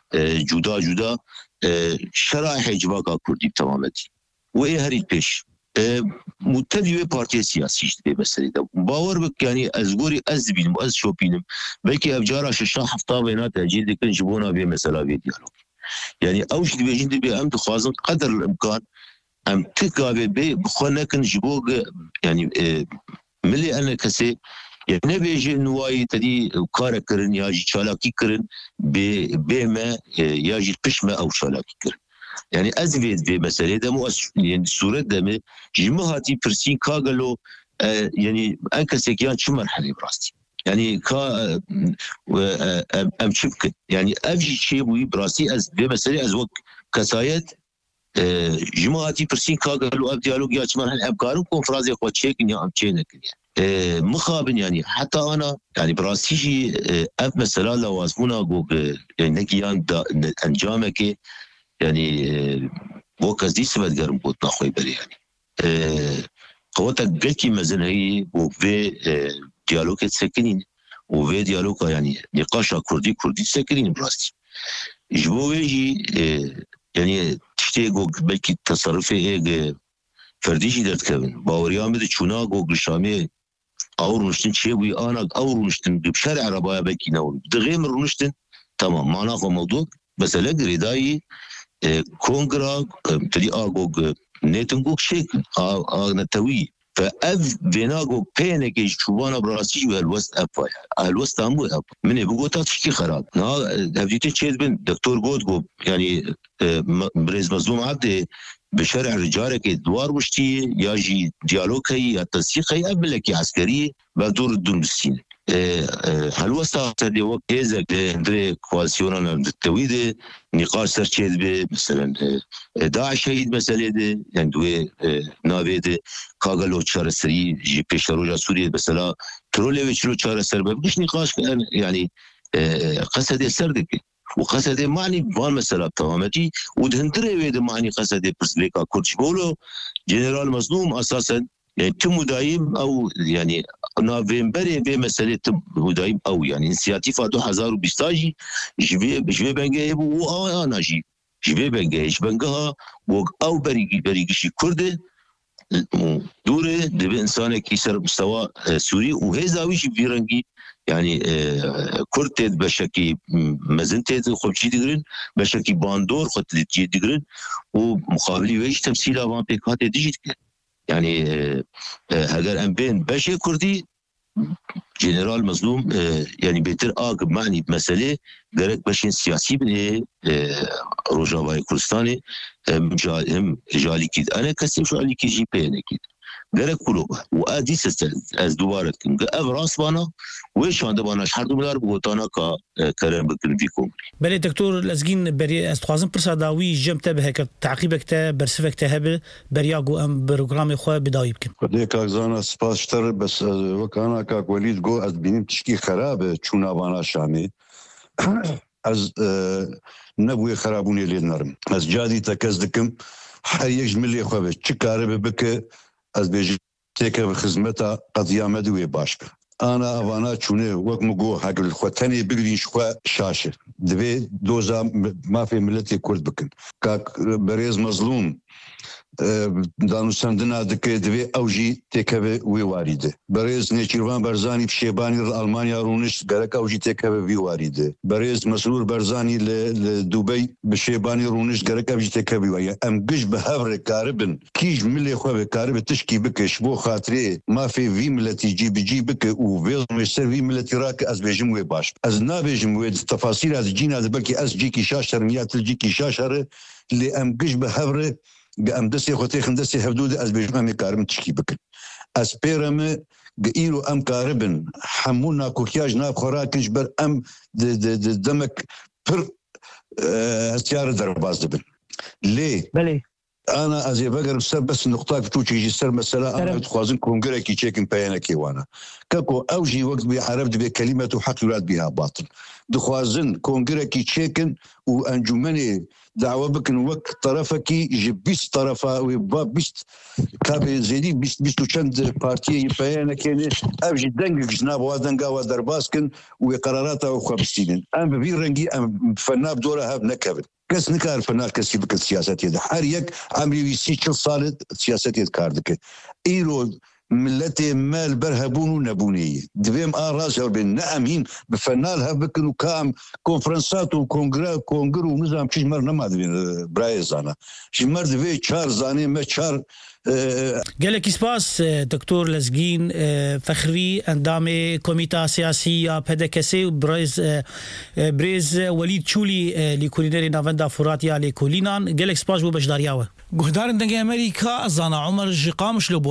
[SPEAKER 6] جدا شرائح جواكا كردي تمامت و هري بيش متدیو پارتی سیاسی شده مثلا باور بک یعنی از گوری از بینم از شو بینم بلکه افجار شش هفته بینات جدی کن جبونا به مثلا به دیالوگ یعنی اوش دی بجند به ام خوازن قدر الامکان ام تکابه به بخونه کن جبوگ یعنی ملی انا کسی یعنی بیجی نوایی تدی کار کرن یا جی چالاکی کرن به ما یا جی پشمه او چالاکی کرن يعني أزفيد في مسألة ده يعني صورة ده جماعتي برسين كاغلو يعني أنك سكيان شو مرحلة براستي يعني كا أم شبكت يعني أفجي شيء وي براستي أز في مسألة أز وقت كسايد جماعتي برسين كاغلو أب ديالوج يا شو مرحلة أبكارو كونفرانس يا شيء كنيا أم شيء نكني مخابن يعني حتى أنا يعني براستي شيء أب مسألة لو أسمونا جوج يعني نكيان أنجامك يعني وكاز دي سبت قرم بود نخوي بري يعني قوتا قلكي مزن هي وفي ديالوج تسكنين وفي ديالوج يعني نقاشا كردي تسكنين براستي جبو يجي يعني تشتيقو بلكي تصرفي ايه فرديشي درت كابن باوريان بده چوناقو قشامي اور نشتن شيبوي انا اور نشتن بشارع ربايا بلكي نور دغيم رونشتن تمام معناه موضوع بس لقري داي كونغرا تدي اغوغ نيتنغوك شيك نتوي فاف بيناغو بينك شوانا براسي والوست ابا الوست امو اب من بوغوتا تشكي خراب نا هبديتي تشيد بن دكتور جود يعني بريز مظلوم عبد بشرع رجالك دوار وشتي ياجي ديالوج هي التنسيق هي قبل عسكري بدور الدنسين هالوسط تدي وقت هذا دري كواليسيون التويد نقاش سرچيد به مثلا داعش شهيد مسألة ده يعني دوي نابد كاغلو چارسري جي بيشروجا سوريا مثلا تروليفيتش لو چارسر بش نقاش يعني قصد سردك وقصد معني بان مسألة تمامتي ودهندري ويد معني قصد برسليكا كورتش بولو جنرال مظلوم اساسا يعني تم دايم او يعني نوفمبر في مسألة دايم او يعني انسياتيفا 2020 جبي بنجي و انا جبي بنجي بنجها او بريغشي كرد دوره دبي انسان كيسر مستوى سوري وهزاويش بيرنجي يعني كرتد بشكي مزنتد خوبشي دغرين بشكي باندور خطلي دغرين ومقابلي ويش تمثيل اوان بيكات ديجيت يعني اگر ام بين بشي كردي جنرال مظلوم يعني بيتر اقب معني بمسألة غيرك بشين سياسي بني روجاواي كردستاني هم جالي كيد انا كسيم شو علي كي جي بي انا كيد غيرك كله وادي از دوباره كم راس بانا ويش عند بانا شحال دولار بوتانا كا كلام بكل فيكم
[SPEAKER 2] بله دكتور لازقين بري استخوازن برسا داوي جمته بهك تعقيبك تا برسفك تهب برياغو ام بروجرام خو بدايب كم
[SPEAKER 5] ديك زانا سباشتر بس وكانا كا وليد جو از بينم تشكي خراب چونا بانا شامي از نبوي خرابوني لي نرم از جادي تكزدكم حيج ملي خو تشكار بك از بيجي تيكا بخدمتها قضيه مدوي باشك انا افانا تشوني وقت مقو حق الخوتاني بقري شخوا شاشه دبي دوزا ما في ملتي كرد بكن كاك بريز مظلوم دانو سندنا دكي دبي اوجي تيكا وي وارده بريز نيچيروان برزاني بشيباني المانيا رونش غرك اوجي تيكا وي وارده بريز مسرور برزاني لدبي بشيباني رونش غرك اوجي تيكا وي ام قش بهبر كاربن كيج ملي خو كارب تشكي بكش بو خاطري ما في ملتي جي بك وفيز مستر في ملتي راك از بيجم وي باش از نابيجم وي تفاصيل از جينا بلكي از جيكي شاشر ميات جيكي شاشر اللي ام قش بهبر ام دسي خوتي خندسي حدود از بيجمع كارم تشكي بكن از بيرم قيلو ام كاربن حمونا كوكياج ناب خوراكش بر ام دمك پر اختيار درباز دبن ليه
[SPEAKER 2] بله
[SPEAKER 5] انا ازي بقر بس نقطه بتوجي يجي سر مساله انا تخوازن كونغرا كي تشيكن بيانا كيوانا كاكو اوجي وقت بحرب بكلمه حق يراد بها باطل دخوازن كونغرا كي تشيكن وانجمني دعوه بكن وقت طرفك جبيس طرفا وبيست كابي زيدي بيستو چند بارتي بيانا كان اوجي دنگ جناب ودنگا ودرباسكن وقراراتها وخبستين ام بيرنجي ام فناب دورها بنكبل كس نكار فنان كسي بك السياسات يد حريك عمري ويسي كل صالد سياسات يد كاردك ايرو ملتي مال برهبون ونبوني دبيم راجل بين نامين بفنان هبكن وكام كونفرنسات وكونغرو ونظام شي مر نما دبين برايزانا شي مر دبي تشار زاني ما تشار
[SPEAKER 2] قالك سپاس دكتور لزگین فخری اندام کمیته سیاسی پدکسی بريز ولید چولی لیکولینری ناوندا فراتیا لیکولینان قالك سپاس بو بشدارياوه گهدار دنگ امریکا زانا عمر قامش لو